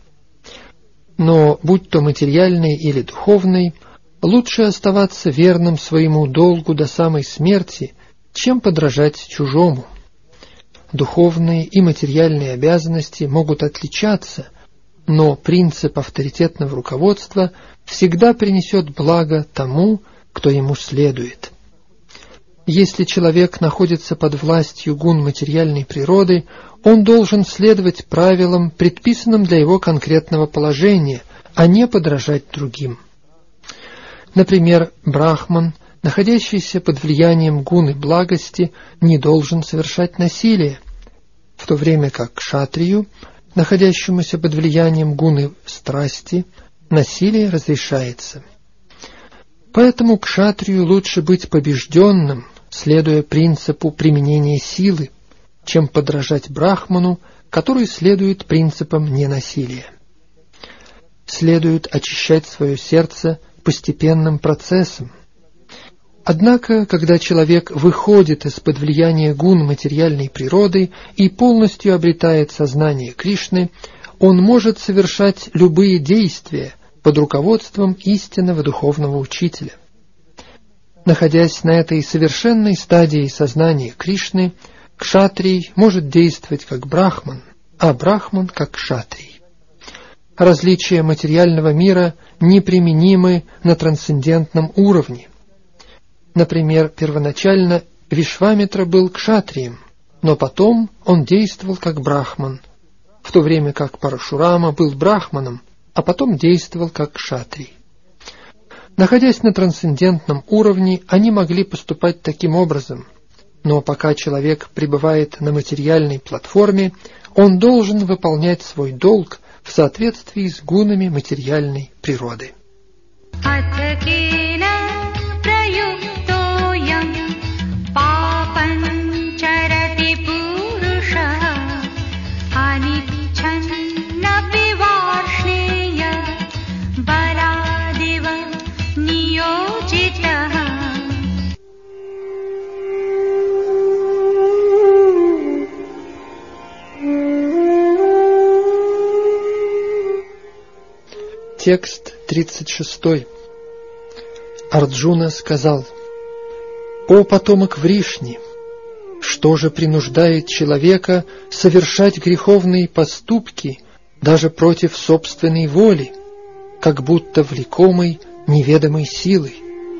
Но, будь то материальный или духовный, лучше оставаться верным своему долгу до самой смерти, чем подражать чужому. Духовные и материальные обязанности могут отличаться, но принцип авторитетного руководства всегда принесет благо тому, кто ему следует. Если человек находится под властью гун материальной природы, он должен следовать правилам, предписанным для его конкретного положения, а не подражать другим. Например, брахман, находящийся под влиянием гуны благости, не должен совершать насилие, в то время как кшатрию, находящемуся под влиянием гуны страсти, насилие разрешается. Поэтому кшатрию лучше быть побежденным, следуя принципу применения силы, чем подражать брахману, который следует принципам ненасилия. Следует очищать свое сердце постепенным процессом. Однако, когда человек выходит из-под влияния гун материальной природы и полностью обретает сознание Кришны, он может совершать любые действия под руководством истинного духовного учителя. Находясь на этой совершенной стадии сознания Кришны, кшатрий может действовать как брахман, а брахман как кшатрий. Различия материального мира неприменимы на трансцендентном уровне. Например, первоначально Вишвамитра был кшатрием, но потом он действовал как брахман, в то время как Парашурама был брахманом, а потом действовал как кшатрий. Находясь на трансцендентном уровне, они могли поступать таким образом, но пока человек пребывает на материальной платформе, он должен выполнять свой долг в соответствии с гунами материальной природы. Текст 36. Арджуна сказал: «О потомок Вришни, что же принуждает человека совершать греховные поступки даже против собственной воли, как будто влекомой неведомой силой?»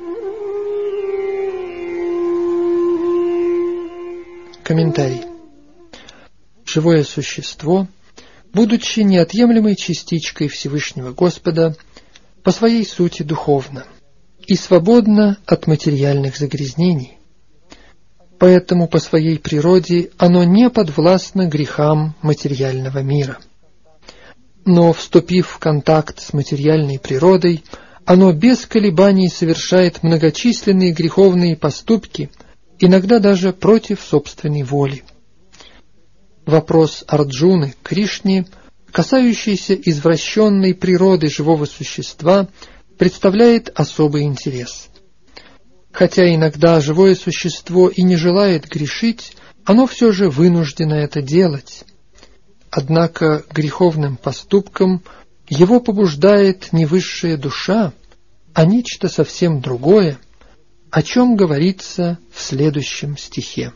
Комментарий. Живое существо, будучи неотъемлемой частичкой Всевышнего Господа, по своей сути духовно и свободно от материальных загрязнений. Поэтому по своей природе оно не подвластно грехам материального мира. Но, вступив в контакт с материальной природой, оно без колебаний совершает многочисленные греховные поступки, иногда даже против собственной воли. Вопрос Арджуны к Кришне, касающийся извращенной природы живого существа, представляет особый интерес. Хотя иногда живое существо и не желает грешить, оно все же вынуждено это делать. Однако греховным поступкам его побуждает не высшая душа, а нечто совсем другое, о чем говорится в следующем стихе.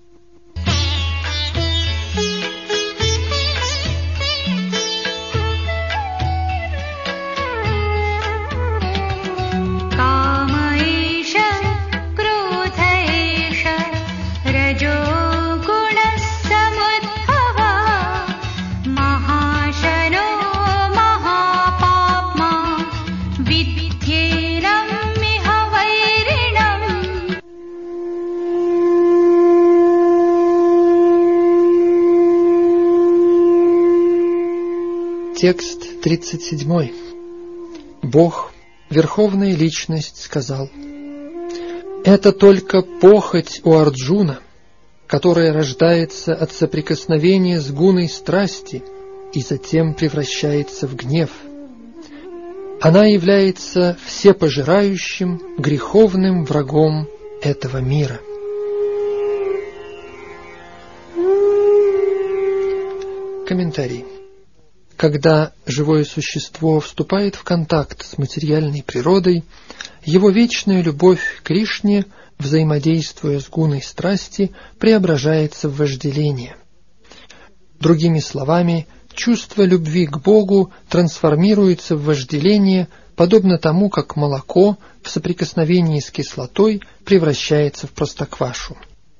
Текст 37. Бог, Верховная Личность, сказал: «Это только похоть у Арджуна, которая рождается от соприкосновения с гуной страсти и затем превращается в гнев. Она является всепожирающим, греховным врагом этого мира». Комментарий. Когда живое существо вступает в контакт с материальной природой, его вечная любовь к Кришне, взаимодействуя с гуной страсти, преображается в вожделение. Другими словами, чувство любви к Богу трансформируется в вожделение, подобно тому, как молоко в соприкосновении с кислотой превращается в простоквашу.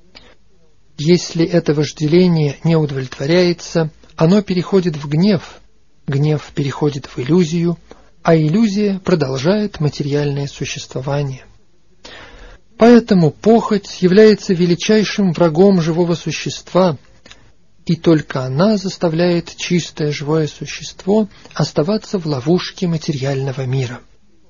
Если это вожделение не удовлетворяется, оно переходит в гнев, гнев переходит в иллюзию, а иллюзия продолжает материальное существование. Поэтому похоть является величайшим врагом живого существа, и только она заставляет чистое живое существо оставаться в ловушке материального мира.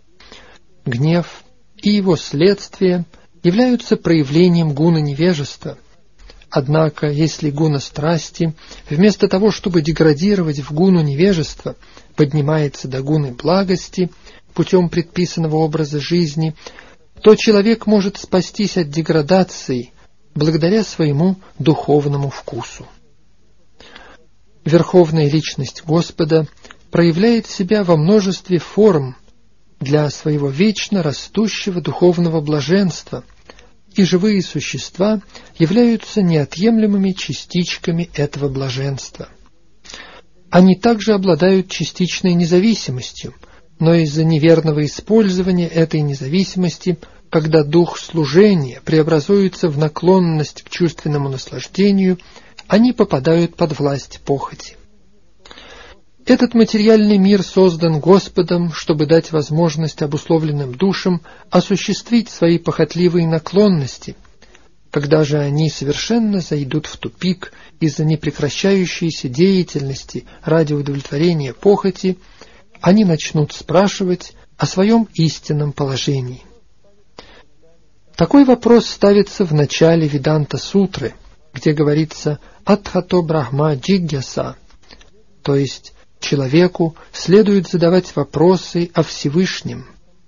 Гнев и его следствие являются проявлением гуны невежества. Однако, если гуна страсти, вместо того, чтобы деградировать в гуну невежества, поднимается до гуны благости путем предписанного образа жизни, то человек может спастись от деградации благодаря своему духовному вкусу. Верховная Личность Господа проявляет себя во множестве форм для своего вечно растущего духовного блаженства, и живые существа являются неотъемлемыми частичками этого блаженства. Они также обладают частичной независимостью, но из-за неверного использования этой независимости, когда дух служения преобразуется в наклонность к чувственному наслаждению, они попадают под власть похоти. Этот материальный мир создан Господом, чтобы дать возможность обусловленным душам осуществить свои похотливые наклонности. Когда же они совершенно зайдут в тупик из-за непрекращающейся деятельности ради удовлетворения похоти, они начнут спрашивать о своем истинном положении. Такой вопрос ставится в начале Веданта-сутры, где говорится «Адхато Брахма Джигьяса», то есть человеку следует задавать вопросы о Всевышнем.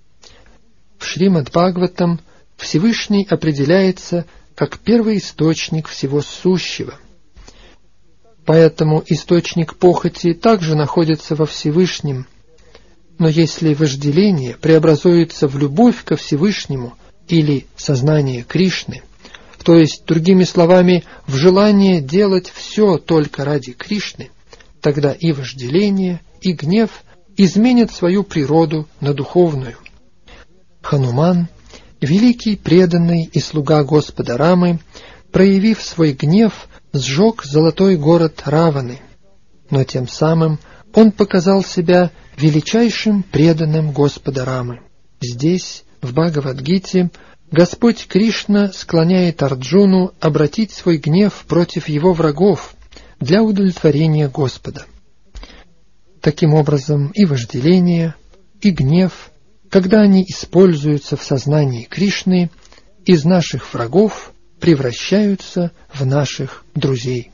В Шримад-Бхагаватам Всевышний определяется как первоисточник всего сущего. Поэтому источник похоти также находится во Всевышнем. Но если вожделение преобразуется в любовь ко Всевышнему или сознание Кришны, то есть, другими словами, в желание делать все только ради Кришны, тогда и вожделение, и гнев изменят свою природу на духовную. Хануман, великий преданный и слуга Господа Рамы, проявив свой гнев, сжег золотой город Раваны, но тем самым он показал себя величайшим преданным Господа Рамы. Здесь, в Бхагавад-гите, Господь Кришна склоняет Арджуну обратить свой гнев против его врагов для удовлетворения Господа. Таким образом, и вожделение, и гнев, когда они используются в сознании Кришны, из наших врагов превращаются в наших друзей.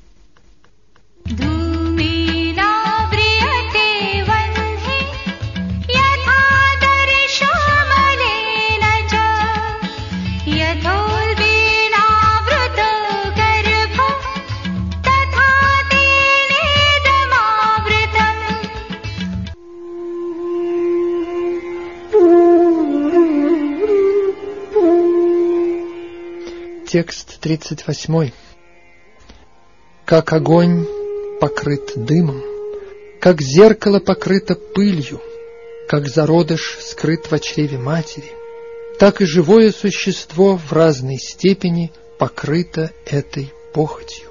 Текст 38. Как огонь покрыт дымом, как зеркало покрыто пылью, как зародыш скрыт во чреве матери, так и живое существо в разной степени покрыто этой похотью.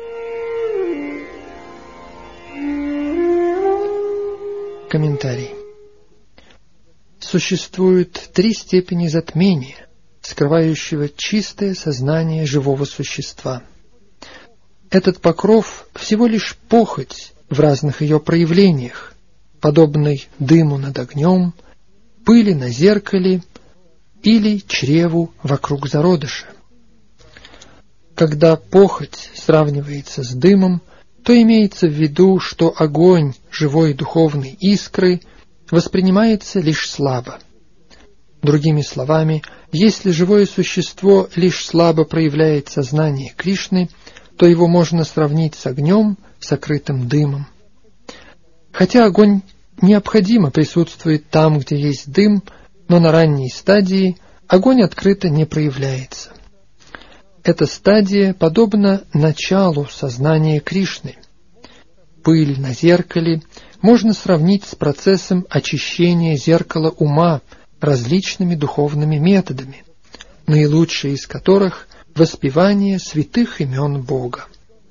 Комментарий. Существует 3 степени затмения, скрывающего чистое сознание живого существа. Этот покров всего лишь похоть в разных ее проявлениях, подобный дыму над огнем, пыли на зеркале или чреву вокруг зародыша. Когда похоть сравнивается с дымом, то имеется в виду, что огонь живой духовной искры воспринимается лишь слабо. Другими словами, если живое существо лишь слабо проявляет сознание Кришны, то его можно сравнить с огнем, сокрытым дымом. Хотя огонь необходимо присутствует там, где есть дым, но на ранней стадии огонь открыто не проявляется. Эта стадия подобна началу сознания Кришны. Пыль на зеркале можно сравнить с процессом очищения зеркала ума различными духовными методами, наилучшие из которых – воспевание святых имен Бога.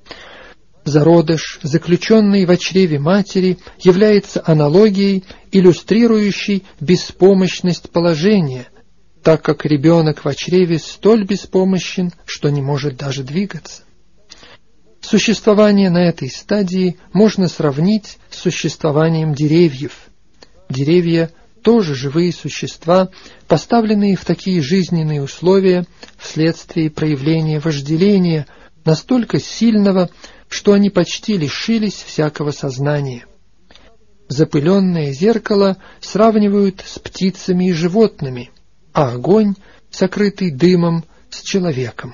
Зародыш, заключенный во чреве матери, является аналогией, иллюстрирующей беспомощность положения, так как ребенок во чреве столь беспомощен, что не может даже двигаться. Существование на этой стадии можно сравнить с существованием деревьев. Деревья – тоже живые существа, поставленные в такие жизненные условия вследствие проявления вожделения, настолько сильного, что они почти лишились всякого сознания. Запыленное зеркало сравнивают с птицами и животными, а огонь, сокрытый дымом, с человеком.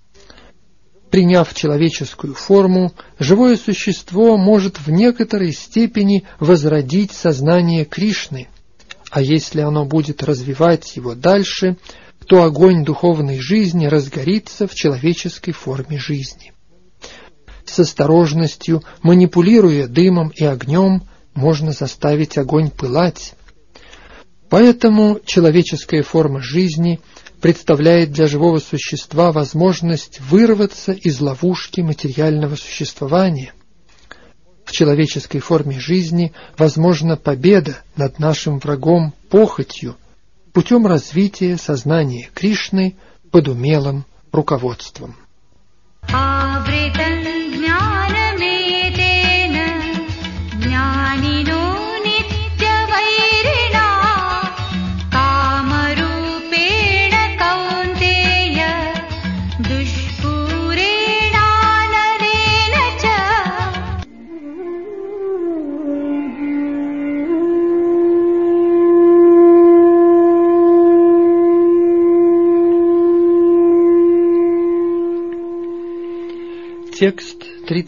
Приняв человеческую форму, живое существо может в некоторой степени возродить сознание Кришны, а если оно будет развивать его дальше, то огонь духовной жизни разгорится в человеческой форме жизни. С осторожностью, манипулируя дымом и огнем, можно заставить огонь пылать. Поэтому человеческая форма жизни представляет для живого существа возможность вырваться из ловушки материального существования. В человеческой форме жизни возможна победа над нашим врагом похотью путем развития сознания Кришны под умелым руководством. Текст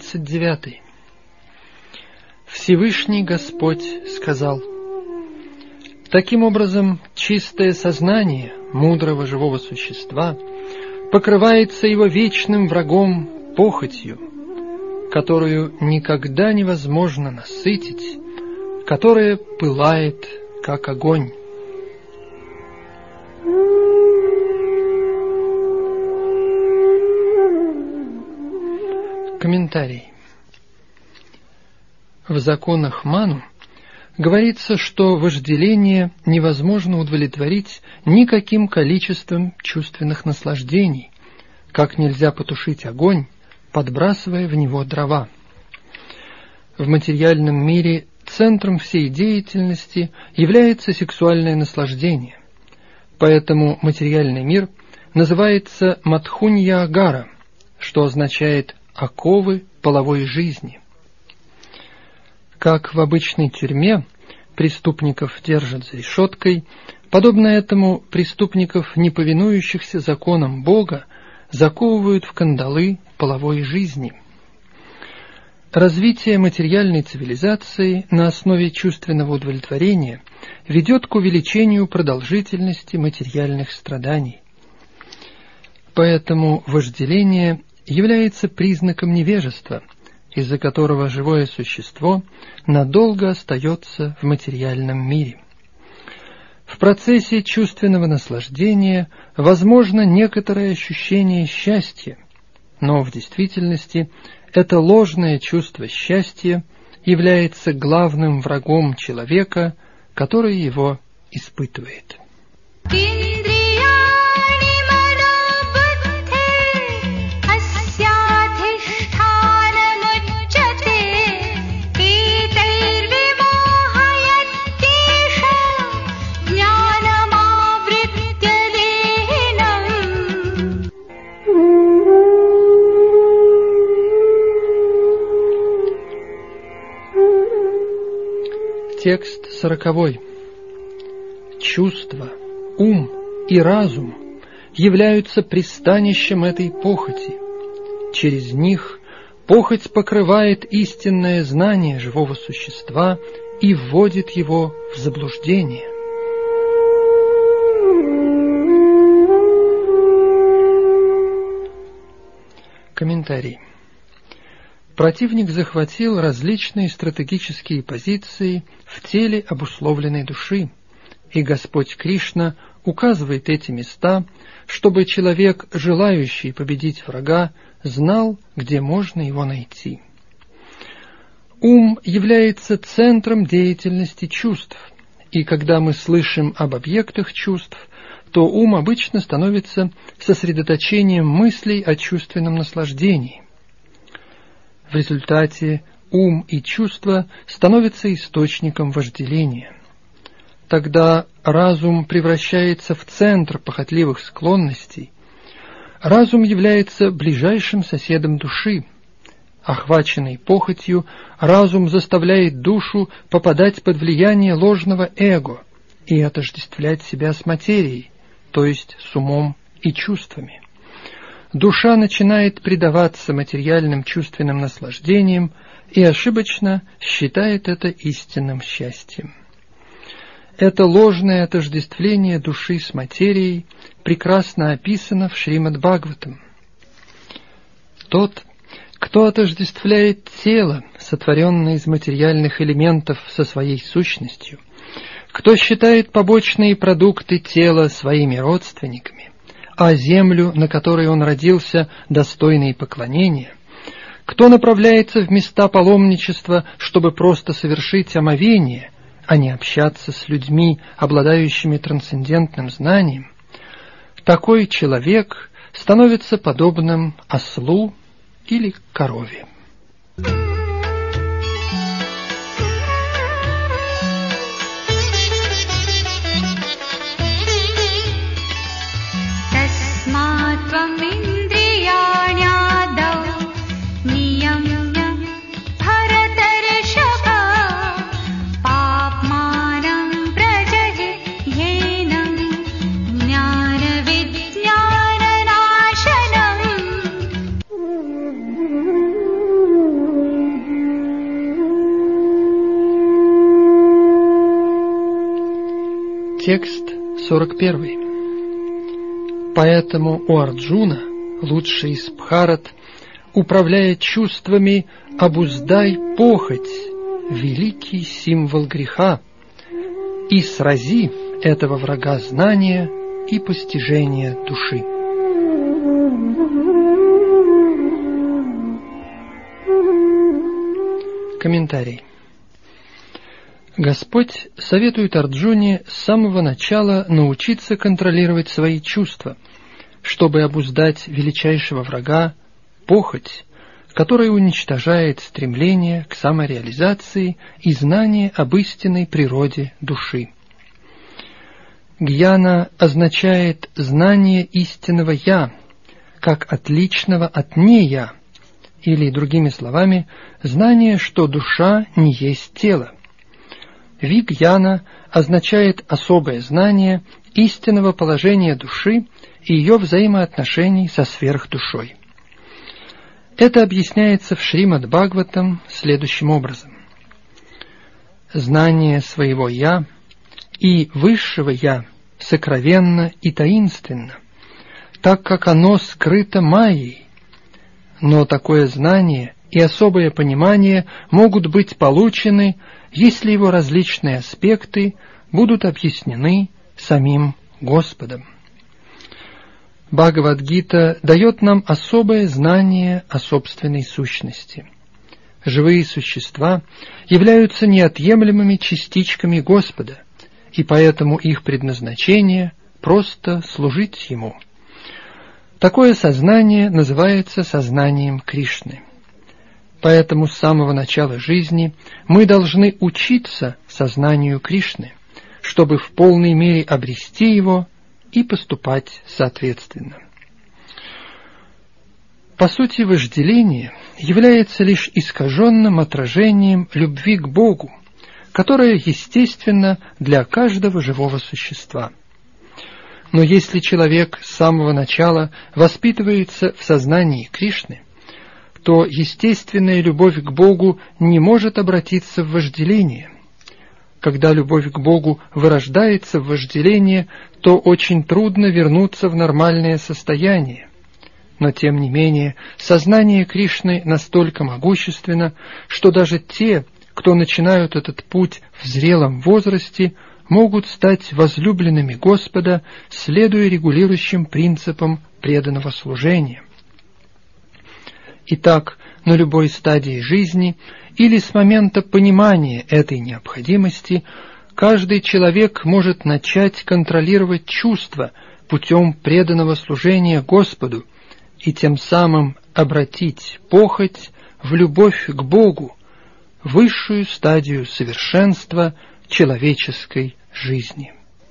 39. Всевышний Господь сказал: Таким образом, чистое сознание мудрого живого существа покрывается его вечным врагом похотью, которую никогда невозможно насытить, которая пылает, как огонь. Комментарий. В законах Ману говорится, что вожделение невозможно удовлетворить никаким количеством чувственных наслаждений, как нельзя потушить огонь, подбрасывая в него дрова. В материальном мире центром всей деятельности является сексуальное наслаждение, поэтому материальный мир называется Мадхунья-агара, что означает «оковы половой жизни». Как в обычной тюрьме преступников держат за решеткой, подобно этому преступников, не повинующихся законам Бога, заковывают в кандалы половой жизни. Развитие материальной цивилизации на основе чувственного удовлетворения ведет к увеличению продолжительности материальных страданий. Поэтому вожделение является признаком невежества, из-за которого живое существо надолго остается в материальном мире. В процессе чувственного наслаждения возможно некоторое ощущение счастья, но в действительности это ложное чувство счастья является главным врагом человека, который его испытывает. Текст 40. Чувства, ум и разум являются пристанищем этой похоти. Через них похоть покрывает истинное знание живого существа и вводит его в заблуждение. Комментарий. Противник захватил различные стратегические позиции в теле обусловленной души, и Господь Кришна указывает эти места, чтобы человек, желающий победить врага, знал, где можно его найти. Ум является центром деятельности чувств, и когда мы слышим об объектах чувств, то ум обычно становится сосредоточением мыслей о чувственном наслаждении. В результате ум и чувства становятся источником вожделения. Тогда разум превращается в центр похотливых склонностей. Разум является ближайшим соседом души. Охваченный похотью, разум заставляет душу попадать под влияние ложного эго и отождествлять себя с материей, то есть с умом и чувствами. Душа начинает предаваться материальным чувственным наслаждениям и ошибочно считает это истинным счастьем. Это ложное отождествление души с материей прекрасно описано в Шримад-Бхагаватам. Тот, кто отождествляет тело, сотворенное из материальных элементов, со своей сущностью, кто считает побочные продукты тела своими родственниками, а землю, на которой он родился, достойной поклонения, кто направляется в места паломничества, чтобы просто совершить омовение, а не общаться с людьми, обладающими трансцендентным знанием, такой человек становится подобным ослу или корове. Текст 41. Поэтому у Арджуна, лучший из Бхарат, управляя чувствами, обуздай похоть, великий символ греха, и срази этого врага знания и постижения души. Комментарий. Господь советует Арджуне с самого начала научиться контролировать свои чувства, чтобы обуздать величайшего врага – похоть, которая уничтожает стремление к самореализации и знание об истинной природе души. Гьяна означает знание истинного «я», как отличного от «не-я», или, другими словами, знание, что душа не есть тело. Вигьяна означает особое знание истинного положения души и ее взаимоотношений со сверхдушой. Это объясняется в Шримад-Бхагаватам следующим образом. Знание своего «я» и высшего «я» сокровенно и таинственно, так как оно скрыто майей. Но такое знание и особое понимание могут быть получены, если его различные аспекты будут объяснены самим Господом. Бхагавад-гита дает нам особое знание о собственной сущности. Живые существа являются неотъемлемыми частичками Господа, и поэтому их предназначение – просто служить Ему. Такое сознание называется сознанием Кришны. Поэтому с самого начала жизни мы должны учиться сознанию Кришны, чтобы в полной мере обрести его и поступать соответственно. По сути, вожделение является лишь искаженным отражением любви к Богу, которая естественна для каждого живого существа. Но если человек с самого начала воспитывается в сознании Кришны, то естественная любовь к Богу не может обратиться в вожделение. Когда любовь к Богу вырождается в вожделение, то очень трудно вернуться в нормальное состояние. Но тем не менее, сознание Кришны настолько могущественно, что даже те, кто начинают этот путь в зрелом возрасте, могут стать возлюбленными Господа, следуя регулирующим принципам преданного служения. Итак, на любой стадии жизни или с момента понимания этой необходимости каждый человек может начать контролировать чувства путем преданного служения Господу и тем самым обратить похоть в любовь к Богу, высшую стадию совершенства человеческой жизни.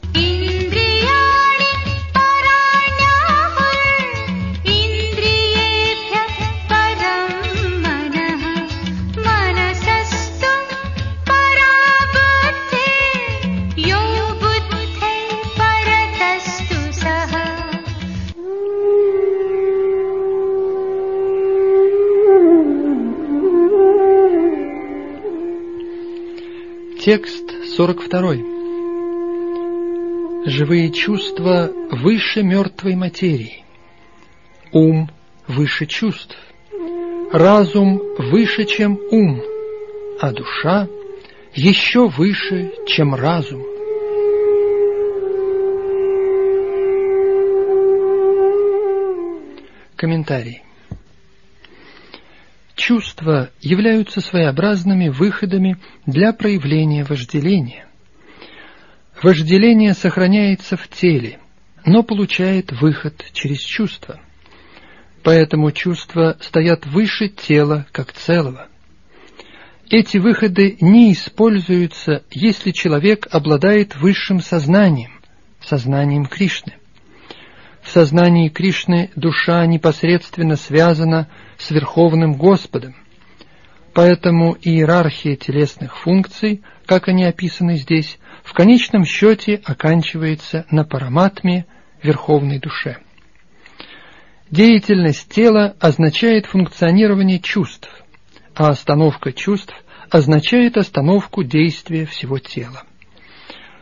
Текст 42. Живые чувства выше мертвой материи, ум выше чувств, разум выше, чем ум, а душа еще выше, чем разум. Комментарий. Чувства являются своеобразными выходами для проявления вожделения. Вожделение сохраняется в теле, но получает выход через чувства. Поэтому чувства стоят выше тела как целого. Эти выходы не используются, если человек обладает высшим сознанием, сознанием Кришны. В сознании Кришны душа непосредственно связана с Верховным Господом. Поэтому иерархия телесных функций, как они описаны здесь, в конечном счете оканчивается на параматме, Верховной Душе. Деятельность тела означает функционирование чувств, а остановка чувств означает остановку действия всего тела.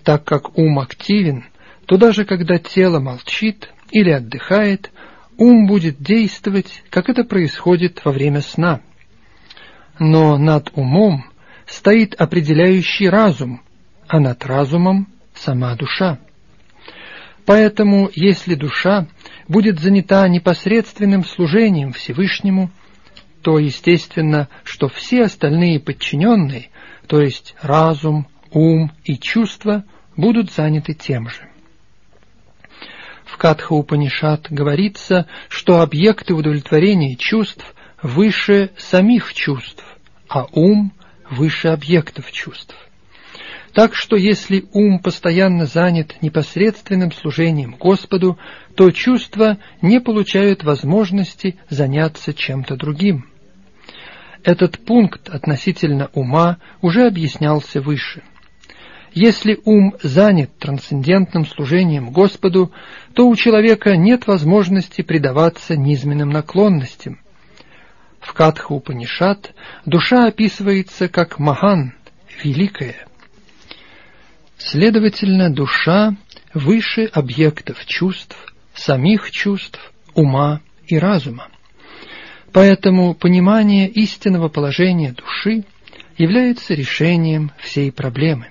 Так как ум активен, то даже когда тело молчит или отдыхает, ум будет действовать, как это происходит во время сна. Но над умом стоит определяющий разум, а над разумом сама душа. Поэтому, если душа будет занята непосредственным служением Всевышнему, то естественно, что все остальные подчиненные, то есть разум, ум и чувства, будут заняты тем же. В Катха-Упанишад говорится, что объекты удовлетворения чувств выше самих чувств, а ум выше объектов чувств. Так что если ум постоянно занят непосредственным служением Господу, то чувства не получают возможности заняться чем-то другим. Этот пункт относительно ума уже объяснялся выше. Если ум занят трансцендентным служением Господу, то у человека нет возможности предаваться низменным наклонностям. В Катха-Упанишад душа описывается как Махан, великая. Следовательно, душа выше объектов чувств, самих чувств, ума и разума. Поэтому понимание истинного положения души является решением всей проблемы.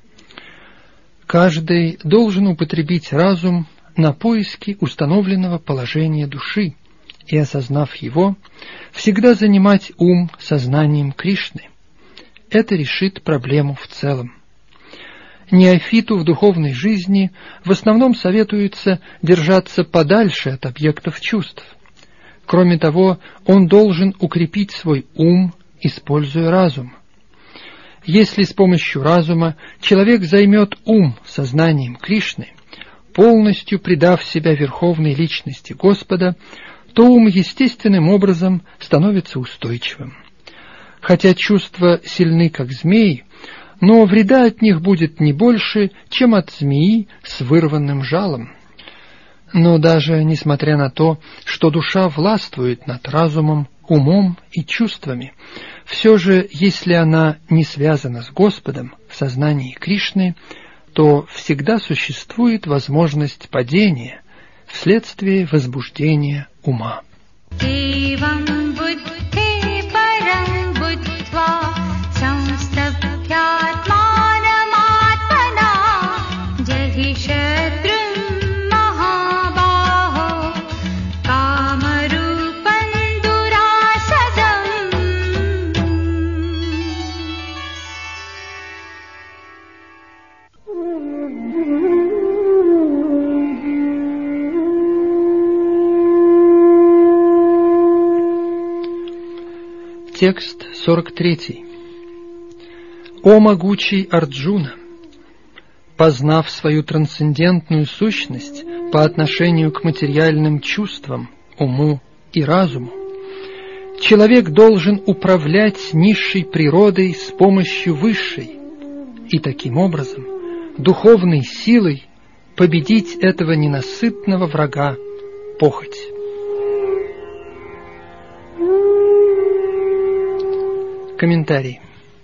Каждый должен употребить разум на поиски установленного положения души и, осознав его, всегда занимать ум сознанием Кришны. Это решит проблему в целом. Неофиту в духовной жизни в основном советуется держаться подальше от объектов чувств. Кроме того, он должен укрепить свой ум, используя разум. Если с помощью разума человек займет ум сознанием Кришны, полностью предав себя Верховной Личности Господа, то ум естественным образом становится устойчивым. Хотя чувства сильны, как змеи, но вреда от них будет не больше, чем от змеи с вырванным жалом. Но даже несмотря на то, что душа властвует над разумом, умом и чувствами, все же, если она не связана с Господом в сознании Кришны, то всегда существует возможность падения вследствие возбуждения ума. Текст 43. «О могучий Арджуна! Познав свою трансцендентную сущность по отношению к материальным чувствам, уму и разуму, человек должен управлять низшей природой с помощью высшей и таким образом духовной силой победить этого ненасытного врага – похоть». Комментарий.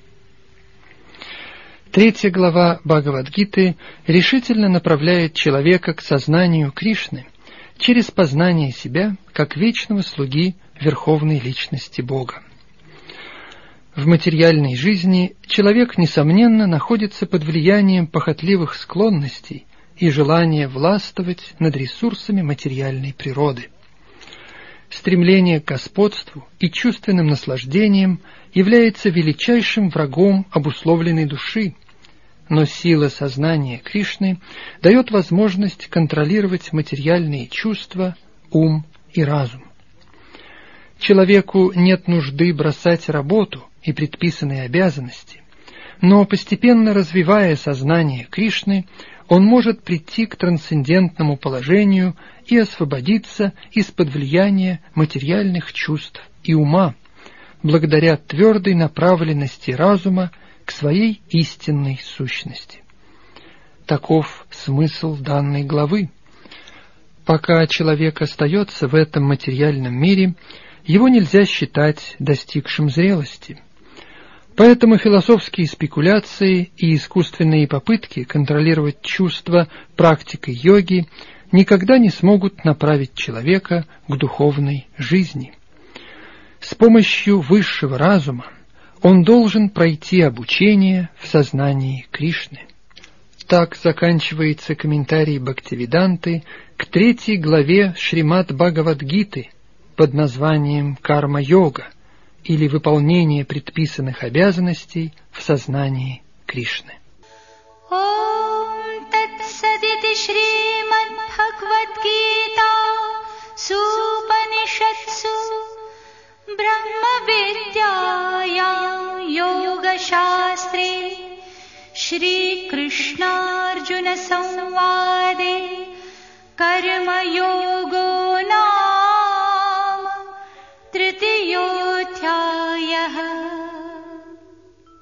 3 глава Бхагавад-гиты решительно направляет человека к сознанию Кришны через познание себя как вечного слуги Верховной Личности Бога. В материальной жизни человек, несомненно, находится под влиянием похотливых склонностей и желания властвовать над ресурсами материальной природы. Стремление к господству и чувственным наслаждениям является величайшим врагом обусловленной души, но сила сознания Кришны дает возможность контролировать материальные чувства, ум и разум. Человеку нет нужды бросать работу и предписанные обязанности, но постепенно развивая сознание Кришны, он может прийти к трансцендентному положению и освободиться из-под влияния материальных чувств и ума, благодаря твердой направленности разума к своей истинной сущности. Таков смысл данной главы. Пока человек остается в этом материальном мире, его нельзя считать достигшим зрелости. Поэтому философские спекуляции и искусственные попытки контролировать чувства практикой йоги никогда не смогут направить человека к духовной жизни. С помощью высшего разума он должен пройти обучение в сознании Кришны. Так заканчивается комментарий Бхактивиданты к 3 главе Шримад-Бхагавад-гиты под названием «Карма-йога» или «Выполнение предписанных обязанностей в сознании Кришны». Ом Тат-садити Шримад-Бхагавад-гита Супанишатсу Брахма-видяям Йога-шастре Шри Кришна-Арджуна-самваде Карма-його нама Тритиёдhyāyah